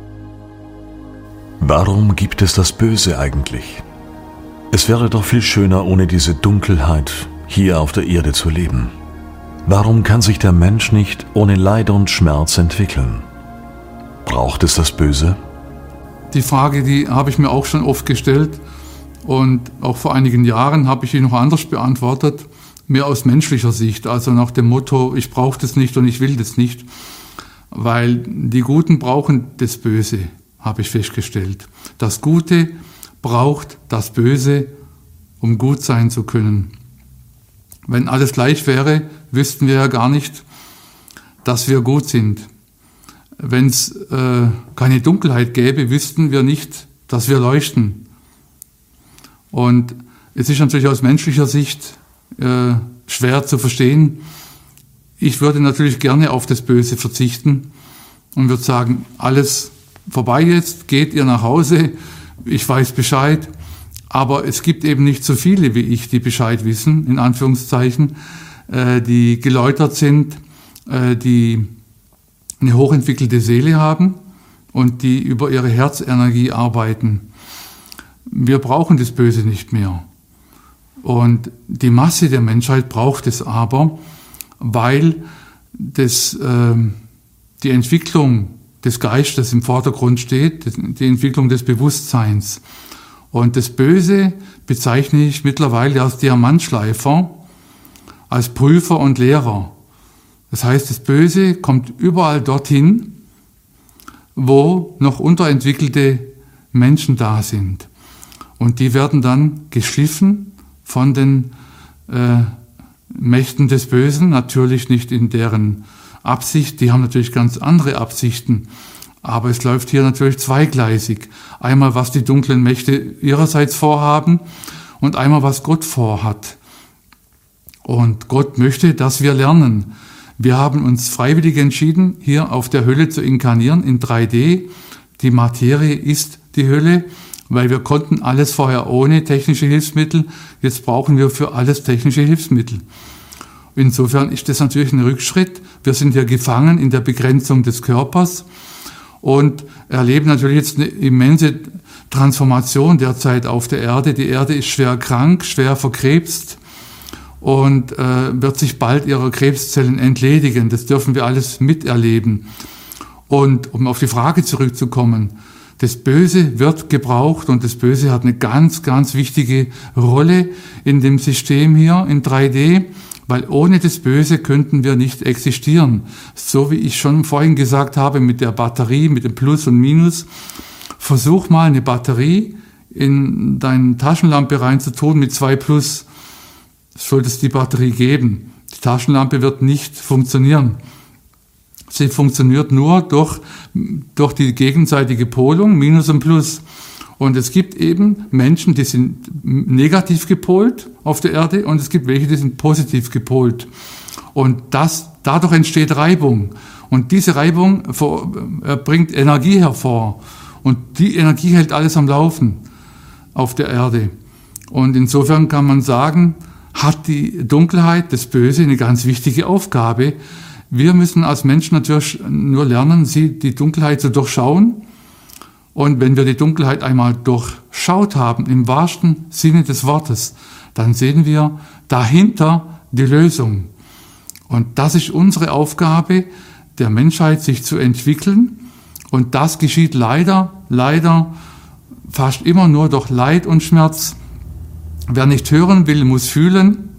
Warum gibt es das Böse eigentlich? Es wäre doch viel schöner, ohne diese Dunkelheit hier auf der Erde zu leben. Warum kann sich der Mensch nicht ohne Leid und Schmerz entwickeln? Braucht es das Böse? Die Frage, die habe ich mir auch schon oft gestellt. Und auch vor einigen Jahren habe ich ihn noch anders beantwortet, mehr aus menschlicher Sicht, also nach dem Motto, ich brauche das nicht und ich will das nicht, weil die Guten brauchen das Böse, habe ich festgestellt. Das Gute braucht das Böse, um gut sein zu können. Wenn alles gleich wäre, wüssten wir ja gar nicht, dass wir gut sind. Wenn es äh, keine Dunkelheit gäbe, wüssten wir nicht, dass wir leuchten. Und es ist natürlich aus menschlicher Sicht äh, schwer zu verstehen. Ich würde natürlich gerne auf das Böse verzichten und würde sagen, alles vorbei jetzt, geht ihr nach Hause, ich weiß Bescheid. Aber es gibt eben nicht so viele wie ich, die Bescheid wissen, in Anführungszeichen, äh, die geläutert sind, äh, die eine hochentwickelte Seele haben und die über ihre Herzenergie arbeiten. Wir brauchen das Böse nicht mehr. Und die Masse der Menschheit braucht es aber, weil das, äh, die Entwicklung des Geistes im Vordergrund steht, die Entwicklung des Bewusstseins. Und das Böse bezeichne ich mittlerweile als Diamantschleifer, als Prüfer und Lehrer. Das heißt, das Böse kommt überall dorthin, wo noch unterentwickelte Menschen da sind. Und die werden dann geschliffen von den äh, Mächten des Bösen, natürlich nicht in deren Absicht, die haben natürlich ganz andere Absichten. Aber es läuft hier natürlich zweigleisig. Einmal, was die dunklen Mächte ihrerseits vorhaben und einmal, was Gott vorhat. Und Gott möchte, dass wir lernen. Wir haben uns freiwillig entschieden, hier auf der Hölle zu inkarnieren in drei D. Die Materie ist die Hölle, weil wir konnten alles vorher ohne technische Hilfsmittel. Jetzt brauchen wir für alles technische Hilfsmittel. Insofern ist das natürlich ein Rückschritt. Wir sind ja gefangen in der Begrenzung des Körpers und erleben natürlich jetzt eine immense Transformation derzeit auf der Erde. Die Erde ist schwer krank, schwer verkrebst und äh, wird sich bald ihrer Krebszellen entledigen. Das dürfen wir alles miterleben. Und um auf die Frage zurückzukommen, das Böse wird gebraucht und das Böse hat eine ganz, ganz wichtige Rolle in dem System hier in drei D, weil ohne das Böse könnten wir nicht existieren. So wie ich schon vorhin gesagt habe mit der Batterie, mit dem Plus und Minus. Versuch mal eine Batterie in deine Taschenlampe reinzutun mit zwei Plus. Sollte es die Batterie geben. Die Taschenlampe wird nicht funktionieren. Sie funktioniert nur durch, durch die gegenseitige Polung, Minus und Plus. Und es gibt eben Menschen, die sind negativ gepolt auf der Erde und es gibt welche, die sind positiv gepolt. Und das, dadurch entsteht Reibung. Und diese Reibung vor, äh, bringt Energie hervor. Und die Energie hält alles am Laufen auf der Erde. Und insofern kann man sagen, hat die Dunkelheit, das Böse, eine ganz wichtige Aufgabe. Wir müssen als Menschen natürlich nur lernen, sie, die Dunkelheit zu durchschauen. Und wenn wir die Dunkelheit einmal durchschaut haben, im wahrsten Sinne des Wortes, dann sehen wir dahinter die Lösung. Und das ist unsere Aufgabe der Menschheit, sich zu entwickeln. Und das geschieht leider, leider fast immer nur durch Leid und Schmerz. Wer nicht hören will, muss fühlen.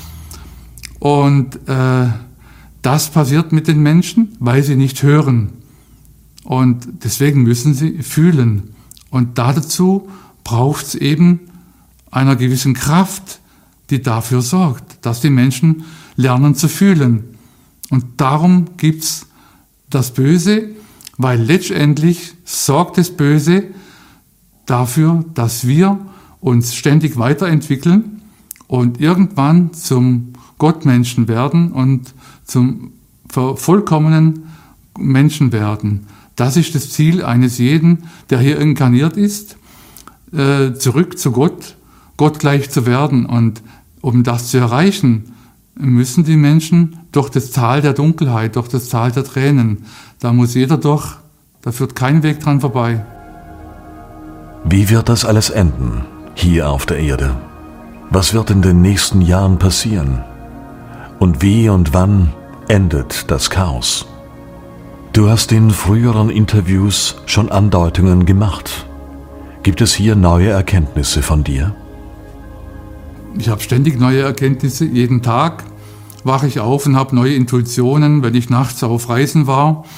Und äh, das passiert mit den Menschen, weil sie nicht hören. Und deswegen müssen sie fühlen. Und dazu braucht es eben einer gewissen Kraft, die dafür sorgt, dass die Menschen lernen zu fühlen. Und darum gibt's das Böse, weil letztendlich sorgt das Böse dafür, dass wir uns ständig weiterentwickeln und irgendwann zum Gottmenschen werden und zum vollkommenen Menschen werden. Das ist das Ziel eines jeden, der hier inkarniert ist, äh, zurück zu Gott, Gott gleich zu werden. Und um das zu erreichen, müssen die Menschen durch das Tal der Dunkelheit, durch das Tal der Tränen. Da muss jeder durch, da führt kein Weg dran vorbei. Wie wird das alles enden, hier auf der Erde? Was wird in den nächsten Jahren passieren? Und wie und wann endet das Chaos? Du hast in früheren Interviews schon Andeutungen gemacht. Gibt es hier neue Erkenntnisse von dir? Ich habe ständig neue Erkenntnisse. Jeden Tag wache ich auf und habe neue Intuitionen, wenn ich nachts auf Reisen war.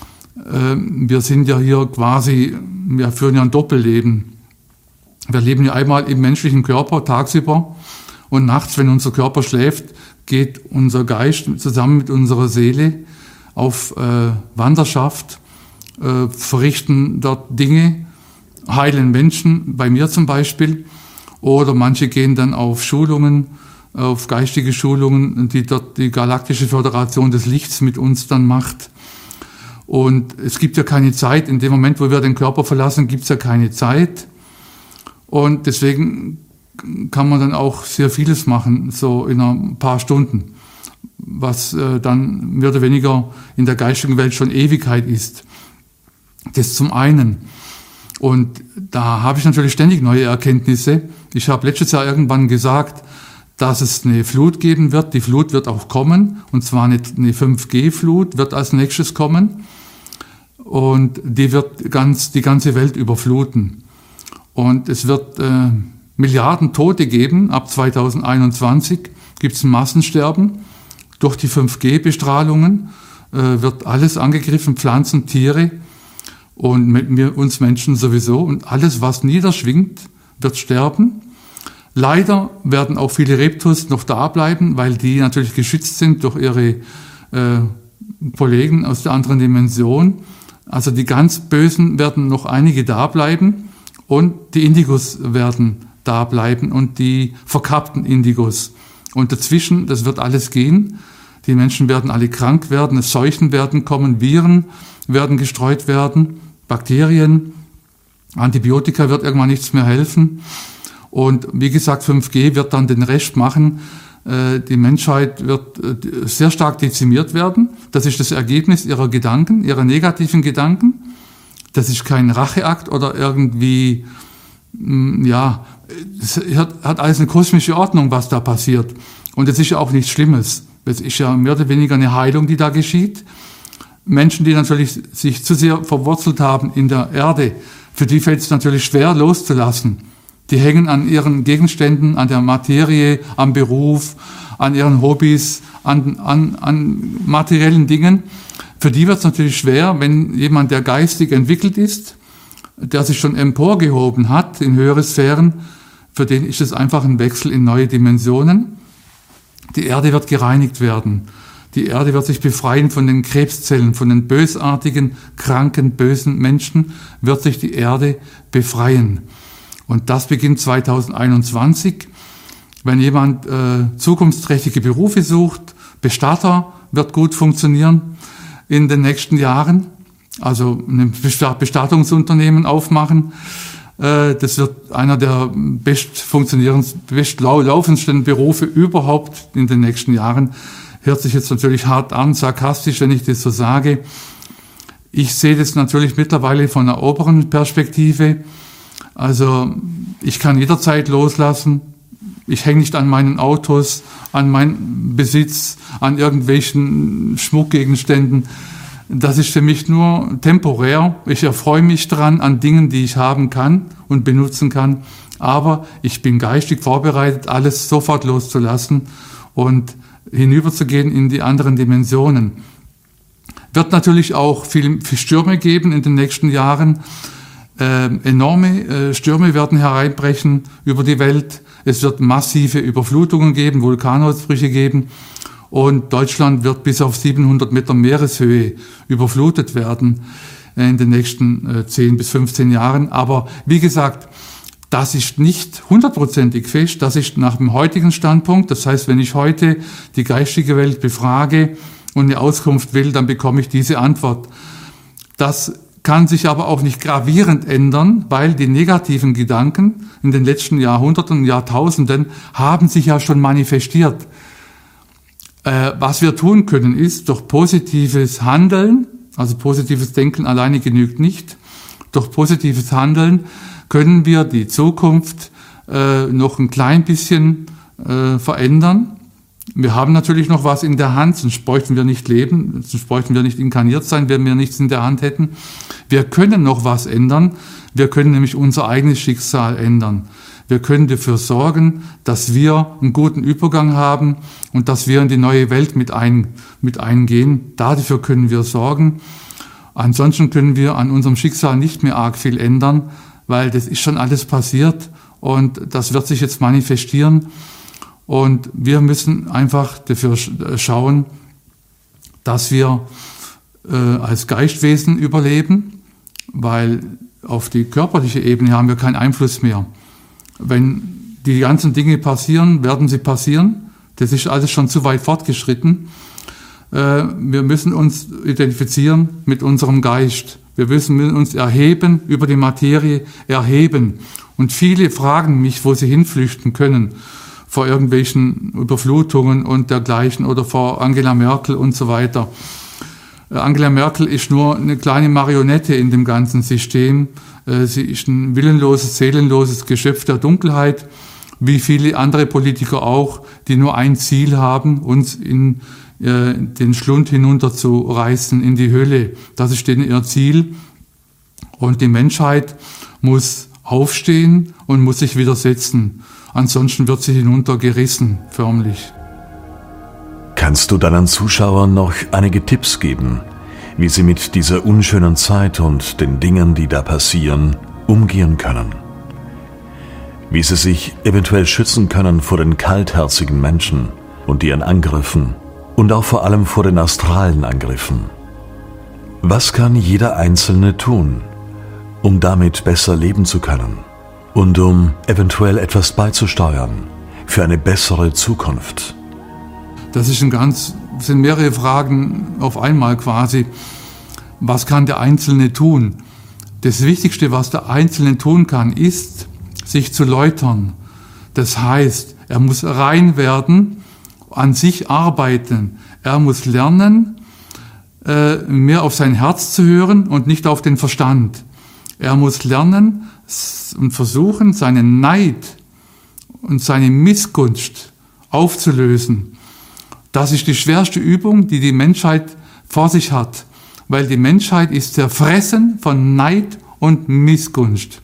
Wir sind ja hier quasi, wir führen ja ein Doppelleben. Wir leben ja einmal im menschlichen Körper tagsüber und nachts, wenn unser Körper schläft, geht unser Geist zusammen mit unserer Seele auf äh, Wanderschaft, äh, verrichten dort Dinge, heilen Menschen, bei mir zum Beispiel, oder manche gehen dann auf Schulungen, auf geistige Schulungen, die dort die Galaktische Föderation des Lichts mit uns dann macht. Und es gibt ja keine Zeit, in dem Moment, wo wir den Körper verlassen, gibt es ja keine Zeit. Und deswegen kann man dann auch sehr vieles machen, so in ein paar Stunden, was äh, dann mehr oder weniger in der geistigen Welt schon Ewigkeit ist. Das zum einen. Und da habe ich natürlich ständig neue Erkenntnisse. Ich habe letztes Jahr irgendwann gesagt, dass es eine Flut geben wird. Die Flut wird auch kommen, und zwar eine, eine fünf G Flut wird als nächstes kommen. Und die wird ganz, die ganze Welt überfluten. Und es wird äh, Milliarden Tote geben. Ab zweitausendeinundzwanzig gibt es ein Massensterben. Durch die fünf G Bestrahlungen äh, wird alles angegriffen, Pflanzen, Tiere und mit mir, uns Menschen sowieso. Und alles, was niederschwingt, wird sterben. Leider werden auch viele Reptus noch da bleiben, weil die natürlich geschützt sind durch ihre äh, Kollegen aus der anderen Dimension. Also die ganz Bösen werden noch einige da bleiben und die Indigos werden da bleiben und die verkappten Indigos. Und dazwischen, das wird alles gehen. Die Menschen werden alle krank werden, Seuchen werden kommen, Viren werden gestreut werden, Bakterien, Antibiotika wird irgendwann nichts mehr helfen. Und wie gesagt, fünf G wird dann den Rest machen. Die Menschheit wird sehr stark dezimiert werden. Das ist das Ergebnis ihrer Gedanken, ihrer negativen Gedanken. Das ist kein Racheakt oder irgendwie, ja, es hat alles eine kosmische Ordnung, was da passiert. Und es ist ja auch nichts Schlimmes. Es ist ja mehr oder weniger eine Heilung, die da geschieht. Menschen, die natürlich sich zu sehr verwurzelt haben in der Erde, für die fällt es natürlich schwer loszulassen. Die hängen an ihren Gegenständen, an der Materie, am Beruf, an ihren Hobbys, an, an, an materiellen Dingen. Für die wird es natürlich schwer, wenn jemand, der geistig entwickelt ist, der sich schon emporgehoben hat in höhere Sphären, für den ist es einfach ein Wechsel in neue Dimensionen. Die Erde wird gereinigt werden. Die Erde wird sich befreien von den Krebszellen, von den bösartigen, kranken, bösen Menschen, wird sich die Erde befreien. Und das beginnt zweitausendeinundzwanzig. Wenn jemand äh, zukunftsträchtige Berufe sucht, Bestatter wird gut funktionieren in den nächsten Jahren, also ein Bestattungsunternehmen aufmachen. Äh, das wird einer der best funktionierendsten, best laufendsten Berufe überhaupt in den nächsten Jahren. Hört sich jetzt natürlich hart an, sarkastisch, wenn ich das so sage. Ich sehe das natürlich mittlerweile von einer oberen Perspektive. Also ich kann jederzeit loslassen. Ich hänge nicht an meinen Autos, an meinem Besitz, an irgendwelchen Schmuckgegenständen. Das ist für mich nur temporär. Ich erfreue mich dran an Dingen, die ich haben kann und benutzen kann. Aber ich bin geistig vorbereitet, alles sofort loszulassen und hinüberzugehen in die anderen Dimensionen. Wird natürlich auch viel, viel Stürme geben in den nächsten Jahren. Äh, enorme äh, Stürme werden hereinbrechen über die Welt. Es wird massive Überflutungen geben, Vulkanausbrüche geben. Und Deutschland wird bis auf siebenhundert Meter Meereshöhe überflutet werden äh, in den nächsten äh, zehn bis fünfzehn Jahren. Aber wie gesagt, das ist nicht hundertprozentig fest, das ist nach dem heutigen Standpunkt. Das heißt, wenn ich heute die geistige Welt befrage und eine Auskunft will, dann bekomme ich diese Antwort. Das kann sich aber auch nicht gravierend ändern, weil die negativen Gedanken in den letzten Jahrhunderten und Jahrtausenden haben sich ja schon manifestiert. Äh, was wir tun können, ist durch positives Handeln, also positives Denken alleine genügt nicht, durch positives Handeln können wir die Zukunft äh, noch ein klein bisschen äh, verändern. Wir haben natürlich noch was in der Hand, sonst bräuchten wir nicht leben, sonst bräuchten wir nicht inkarniert sein, wenn wir nichts in der Hand hätten. Wir können noch was ändern, wir können nämlich unser eigenes Schicksal ändern. Wir können dafür sorgen, dass wir einen guten Übergang haben und dass wir in die neue Welt mit, ein, mit eingehen. Dafür können wir sorgen. Ansonsten können wir an unserem Schicksal nicht mehr arg viel ändern, weil das ist schon alles passiert und das wird sich jetzt manifestieren. Und wir müssen einfach dafür schauen, dass wir äh, als Geistwesen überleben, weil auf die körperliche Ebene haben wir keinen Einfluss mehr. Wenn die ganzen Dinge passieren, werden sie passieren. Das ist alles schon zu weit fortgeschritten. Äh, wir müssen uns identifizieren mit unserem Geist. Wir müssen uns erheben, über die Materie erheben. Und viele fragen mich, wo sie hinflüchten können, vor irgendwelchen Überflutungen und dergleichen oder vor Angela Merkel und so weiter. Angela Merkel ist nur eine kleine Marionette in dem ganzen System. Sie ist ein willenloses, seelenloses Geschöpf der Dunkelheit, wie viele andere Politiker auch, die nur ein Ziel haben, uns in äh, den Schlund hinunterzureißen, in die Hölle. Das ist denen ihr Ziel. Und die Menschheit muss aufstehen und muss sich widersetzen. Ansonsten wird sie hinuntergerissen, förmlich. Kannst du deinen Zuschauern noch einige Tipps geben, wie sie mit dieser unschönen Zeit und den Dingen, die da passieren, umgehen können? Wie sie sich eventuell schützen können vor den kaltherzigen Menschen und ihren Angriffen und auch vor allem vor den astralen Angriffen? Was kann jeder Einzelne tun, um damit besser leben zu können und um eventuell etwas beizusteuern für eine bessere Zukunft? Das ist ein ganz, sind mehrere Fragen auf einmal quasi. Was kann der Einzelne tun? Das Wichtigste, was der Einzelne tun kann, ist, sich zu läutern. Das heißt, er muss rein werden, an sich arbeiten. Er muss lernen, mehr auf sein Herz zu hören und nicht auf den Verstand. Er muss lernen und versuchen, seinen Neid und seine Missgunst aufzulösen. Das ist die schwerste Übung, die die Menschheit vor sich hat, weil die Menschheit ist zerfressen von Neid und Missgunst.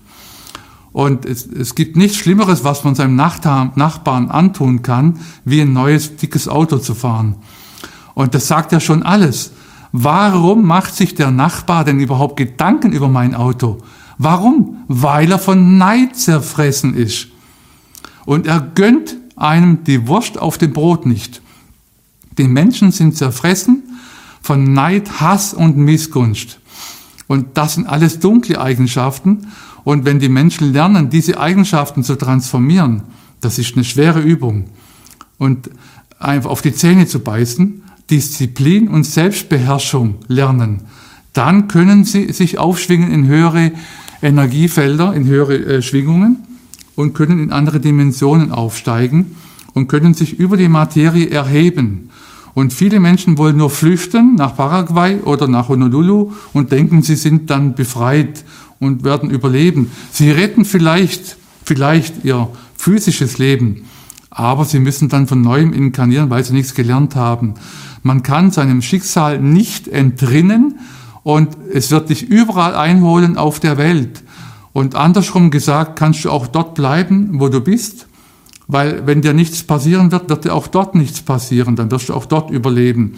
Und es, es gibt nichts Schlimmeres, was man seinem Nachbarn antun kann, wie ein neues, dickes Auto zu fahren. Und das sagt ja schon alles. Warum macht sich der Nachbar denn überhaupt Gedanken über mein Auto? Warum? Weil er von Neid zerfressen ist. Und er gönnt einem die Wurst auf dem Brot nicht. Die Menschen sind zerfressen von Neid, Hass und Missgunst. Und das sind alles dunkle Eigenschaften. Und wenn die Menschen lernen, diese Eigenschaften zu transformieren, das ist eine schwere Übung. Und einfach auf die Zähne zu beißen, Disziplin und Selbstbeherrschung lernen, dann können sie sich aufschwingen in höhere Energiefelder, in höhere äh, Schwingungen und können in andere Dimensionen aufsteigen und können sich über die Materie erheben. Und viele Menschen wollen nur flüchten nach Paraguay oder nach Honolulu und denken, sie sind dann befreit und werden überleben. Sie retten vielleicht, vielleicht ihr physisches Leben, aber sie müssen dann von Neuem inkarnieren, weil sie nichts gelernt haben. Man kann seinem Schicksal nicht entrinnen und es wird dich überall einholen auf der Welt. Und andersrum gesagt, kannst du auch dort bleiben, wo du bist, weil wenn dir nichts passieren wird, wird dir auch dort nichts passieren, dann wirst du auch dort überleben.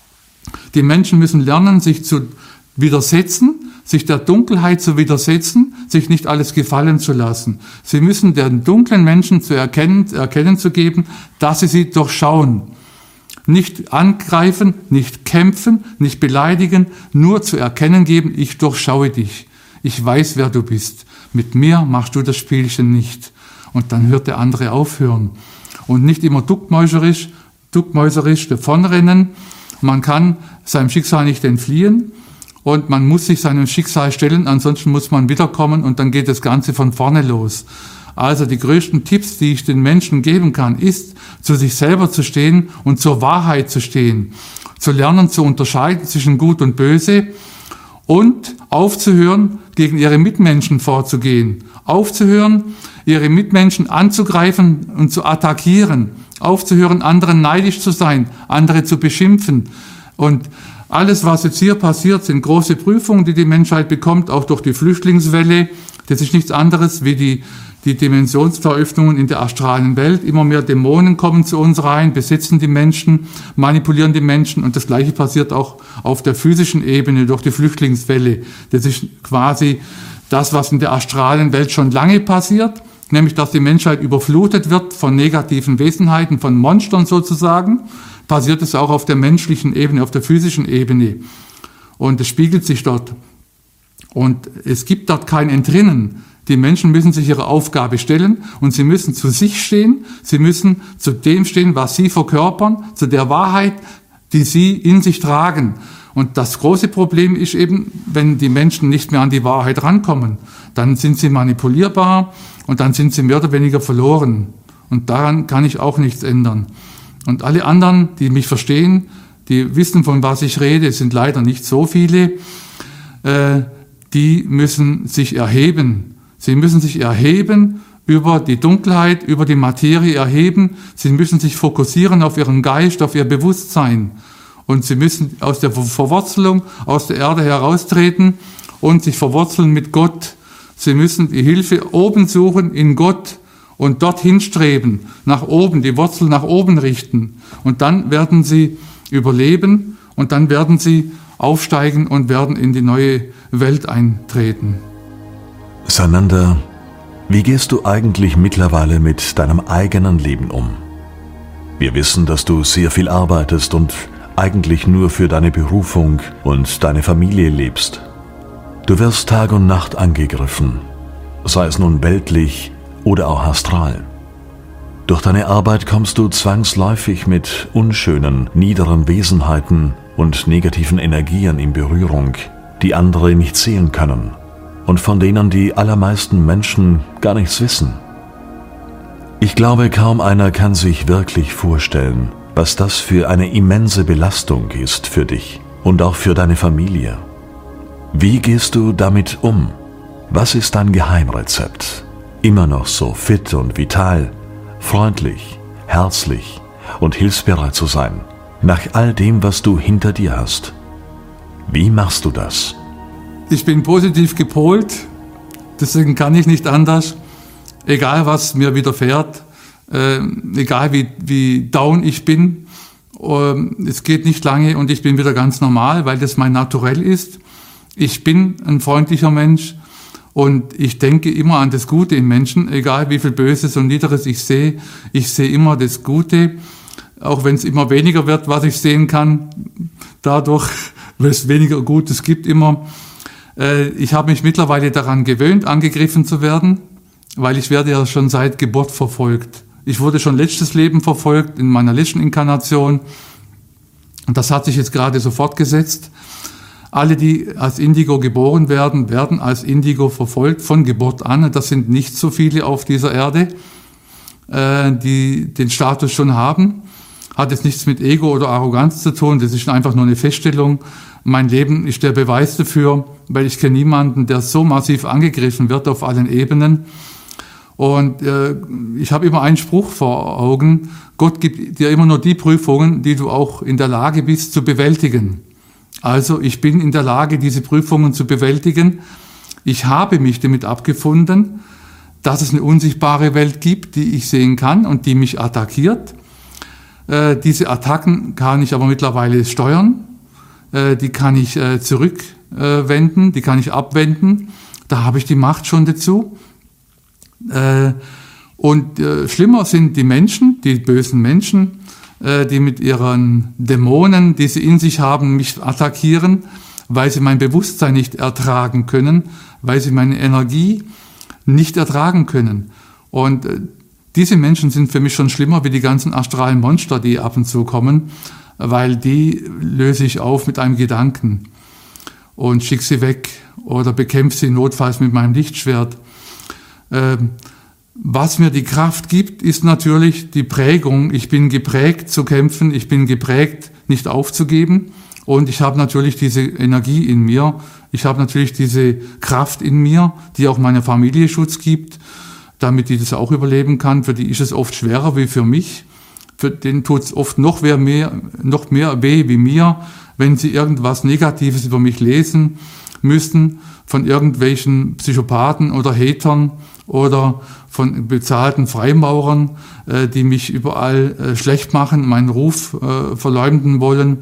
Die Menschen müssen lernen, sich zu widersetzen, sich der Dunkelheit zu widersetzen, sich nicht alles gefallen zu lassen. Sie müssen den dunklen Menschen zu erkennen, erkennen zu geben, dass sie sie durchschauen. Nicht angreifen, nicht kämpfen, nicht beleidigen, nur zu erkennen geben, ich durchschaue dich. Ich weiß, wer du bist. Mit mir machst du das Spielchen nicht. Und dann hört der andere aufhören. Und nicht immer duckmäuserisch, duckmäuserisch davonrennen. Man kann seinem Schicksal nicht entfliehen und man muss sich seinem Schicksal stellen, ansonsten muss man wiederkommen und dann geht das Ganze von vorne los. Also die größten Tipps, die ich den Menschen geben kann, ist, zu sich selber zu stehen und zur Wahrheit zu stehen. Zu lernen, zu unterscheiden zwischen Gut und Böse und aufzuhören, gegen ihre Mitmenschen vorzugehen. Aufzuhören, ihre Mitmenschen anzugreifen und zu attackieren. Aufzuhören, anderen neidisch zu sein, andere zu beschimpfen. Und alles, was jetzt hier passiert, sind große Prüfungen, die die Menschheit bekommt, auch durch die Flüchtlingswelle. Das ist nichts anderes wie die Die Dimensionsveröffnungen in der astralen Welt. Immer mehr Dämonen kommen zu uns rein, besetzen die Menschen, manipulieren die Menschen und das Gleiche passiert auch auf der physischen Ebene durch die Flüchtlingswelle. Das ist quasi das, was in der astralen Welt schon lange passiert, nämlich dass die Menschheit überflutet wird von negativen Wesenheiten, von Monstern sozusagen. Passiert es auch auf der menschlichen Ebene, auf der physischen Ebene. Und es spiegelt sich dort. Und es gibt dort kein Entrinnen. Die Menschen müssen sich ihre Aufgabe stellen und sie müssen zu sich stehen, sie müssen zu dem stehen, was sie verkörpern, zu der Wahrheit, die sie in sich tragen. Und das große Problem ist eben, wenn die Menschen nicht mehr an die Wahrheit rankommen, dann sind sie manipulierbar und dann sind sie mehr oder weniger verloren. Und daran kann ich auch nichts ändern. Und alle anderen, die mich verstehen, die wissen, von was ich rede, es sind leider nicht so viele, äh, die müssen sich erheben. Sie müssen sich erheben über die Dunkelheit, über die Materie erheben. Sie müssen sich fokussieren auf ihren Geist, auf ihr Bewusstsein. Und sie müssen aus der Verwurzelung, aus der Erde heraustreten und sich verwurzeln mit Gott. Sie müssen die Hilfe oben suchen in Gott und dorthin streben, nach oben, die Wurzel nach oben richten. Und dann werden sie überleben und dann werden sie aufsteigen und werden in die neue Welt eintreten. Sananda, wie gehst du eigentlich mittlerweile mit deinem eigenen Leben um? Wir wissen, dass du sehr viel arbeitest und eigentlich nur für deine Berufung und deine Familie lebst. Du wirst Tag und Nacht angegriffen, sei es nun weltlich oder auch astral. Durch deine Arbeit kommst du zwangsläufig mit unschönen, niederen Wesenheiten und negativen Energien in Berührung, die andere nicht sehen können und von denen die allermeisten Menschen gar nichts wissen. Ich glaube, kaum einer kann sich wirklich vorstellen, was das für eine immense Belastung ist für dich und auch für deine Familie. Wie gehst du damit um? Was ist dein Geheimrezept? Immer noch so fit und vital, freundlich, herzlich und hilfsbereit zu sein, nach all dem, was du hinter dir hast. Wie machst du das? Ich bin positiv gepolt, deswegen kann ich nicht anders. Egal, was mir widerfährt, äh, egal wie, wie down ich bin, äh, es geht nicht lange und ich bin wieder ganz normal, weil das mein Naturell ist. Ich bin ein freundlicher Mensch und ich denke immer an das Gute im Menschen, egal wie viel Böses und Niederes ich sehe. Ich sehe immer das Gute, auch wenn es immer weniger wird, was ich sehen kann, dadurch, weil es weniger Gutes gibt immer. Äh, ich habe mich mittlerweile daran gewöhnt, angegriffen zu werden, weil ich werde ja schon seit Geburt verfolgt. Ich wurde schon letztes Leben verfolgt, in meiner letzten Inkarnation. Und das hat sich jetzt gerade so fortgesetzt. Alle, die als Indigo geboren werden, werden als Indigo verfolgt von Geburt an. Das sind nicht so viele auf dieser Erde, äh, die den Status schon haben. Hat jetzt nichts mit Ego oder Arroganz zu tun, das ist einfach nur eine Feststellung. Mein Leben ist der Beweis dafür, weil ich kenne niemanden, der so massiv angegriffen wird auf allen Ebenen. Und äh, ich habe immer einen Spruch vor Augen: Gott gibt dir immer nur die Prüfungen, die du auch in der Lage bist zu bewältigen. Also ich bin in der Lage, diese Prüfungen zu bewältigen. Ich habe mich damit abgefunden, dass es eine unsichtbare Welt gibt, die ich sehen kann und die mich attackiert. Äh, diese Attacken kann ich aber mittlerweile steuern. Äh, die kann ich äh, zurückwenden, äh, die kann ich abwenden. Da habe ich die Macht schon dazu. Äh, und äh, schlimmer sind die Menschen, die bösen Menschen, äh, die mit ihren Dämonen, die sie in sich haben, mich attackieren, weil sie mein Bewusstsein nicht ertragen können, weil sie meine Energie nicht ertragen können. Und äh, diese Menschen sind für mich schon schlimmer wie die ganzen astralen Monster, die ab und zu kommen, weil die löse ich auf mit einem Gedanken und schicke sie weg oder bekämpfe sie notfalls mit meinem Lichtschwert. Ähm, was mir die Kraft gibt, ist natürlich die Prägung. Ich bin geprägt zu kämpfen, ich bin geprägt, nicht aufzugeben. Und ich habe natürlich diese Energie in mir, ich habe natürlich diese Kraft in mir, die auch meiner Familie Schutz gibt, damit die das auch überleben kann. Für die ist es oft schwerer wie für mich. Für den tut es oft noch mehr, noch mehr weh wie mir, wenn sie irgendwas Negatives über mich lesen müssen, von irgendwelchen Psychopathen oder Hatern oder von bezahlten Freimaurern, äh, die mich überall äh, schlecht machen, meinen Ruf äh, verleumden wollen.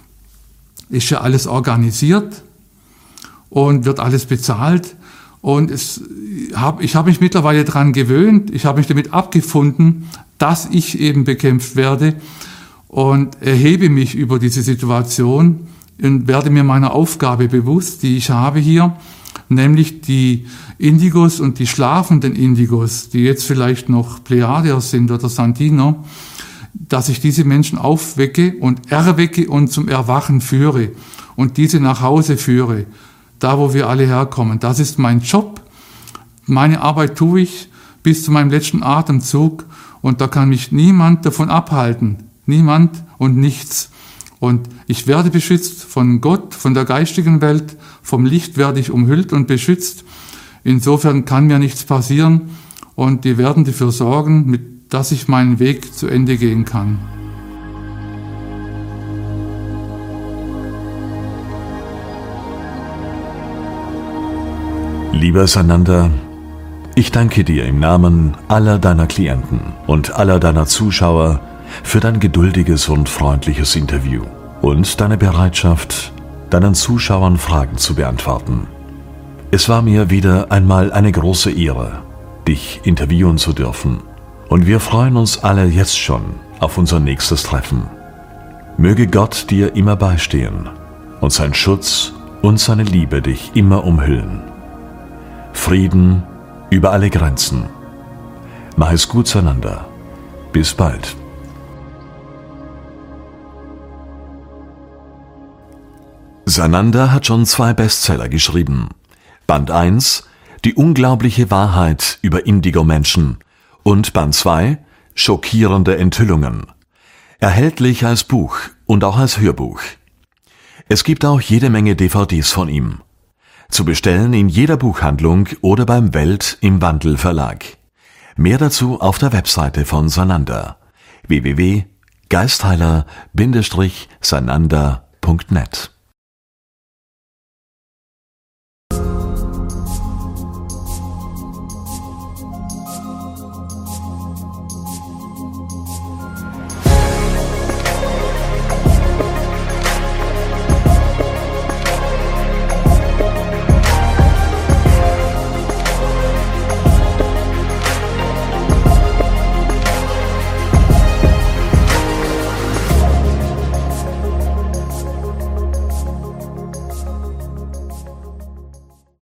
Ist ja alles organisiert und wird alles bezahlt. Und es, hab, ich habe mich mittlerweile daran gewöhnt, ich habe mich damit abgefunden, dass ich eben bekämpft werde und erhebe mich über diese Situation und werde mir meiner Aufgabe bewusst, die ich habe hier, nämlich die Indigos und die schlafenden Indigos, die jetzt vielleicht noch Plejadier sind oder Sandiner, dass ich diese Menschen aufwecke und erwecke und zum Erwachen führe und diese nach Hause führe, da wo wir alle herkommen. Das ist mein Job. Meine Arbeit tue ich bis zu meinem letzten Atemzug und da kann mich niemand davon abhalten. Niemand und nichts. Und ich werde beschützt von Gott, von der geistigen Welt, vom Licht werde ich umhüllt und beschützt. Insofern kann mir nichts passieren und die werden dafür sorgen, mit, dass ich meinen Weg zu Ende gehen kann. Lieber Sananda, ich danke dir im Namen aller deiner Klienten und aller deiner Zuschauer für dein geduldiges und freundliches Interview und deine Bereitschaft, deinen Zuschauern Fragen zu beantworten. Es war mir wieder einmal eine große Ehre, dich interviewen zu dürfen und wir freuen uns alle jetzt schon auf unser nächstes Treffen. Möge Gott dir immer beistehen und sein Schutz und seine Liebe dich immer umhüllen. Frieden über alle Grenzen. Mach es gut zueinander. Bis bald. Sananda hat schon zwei Bestseller geschrieben. Band eins, Die unglaubliche Wahrheit über Indigo-Menschen, und Band zwei, Schockierende Enthüllungen. Erhältlich als Buch und auch als Hörbuch. Es gibt auch jede Menge D V Ds von ihm. Zu bestellen in jeder Buchhandlung oder beim Welt im Wandel Verlag. Mehr dazu auf der Webseite von Sananda. w w w punkt geistheiler Bindestrich sananda punkt net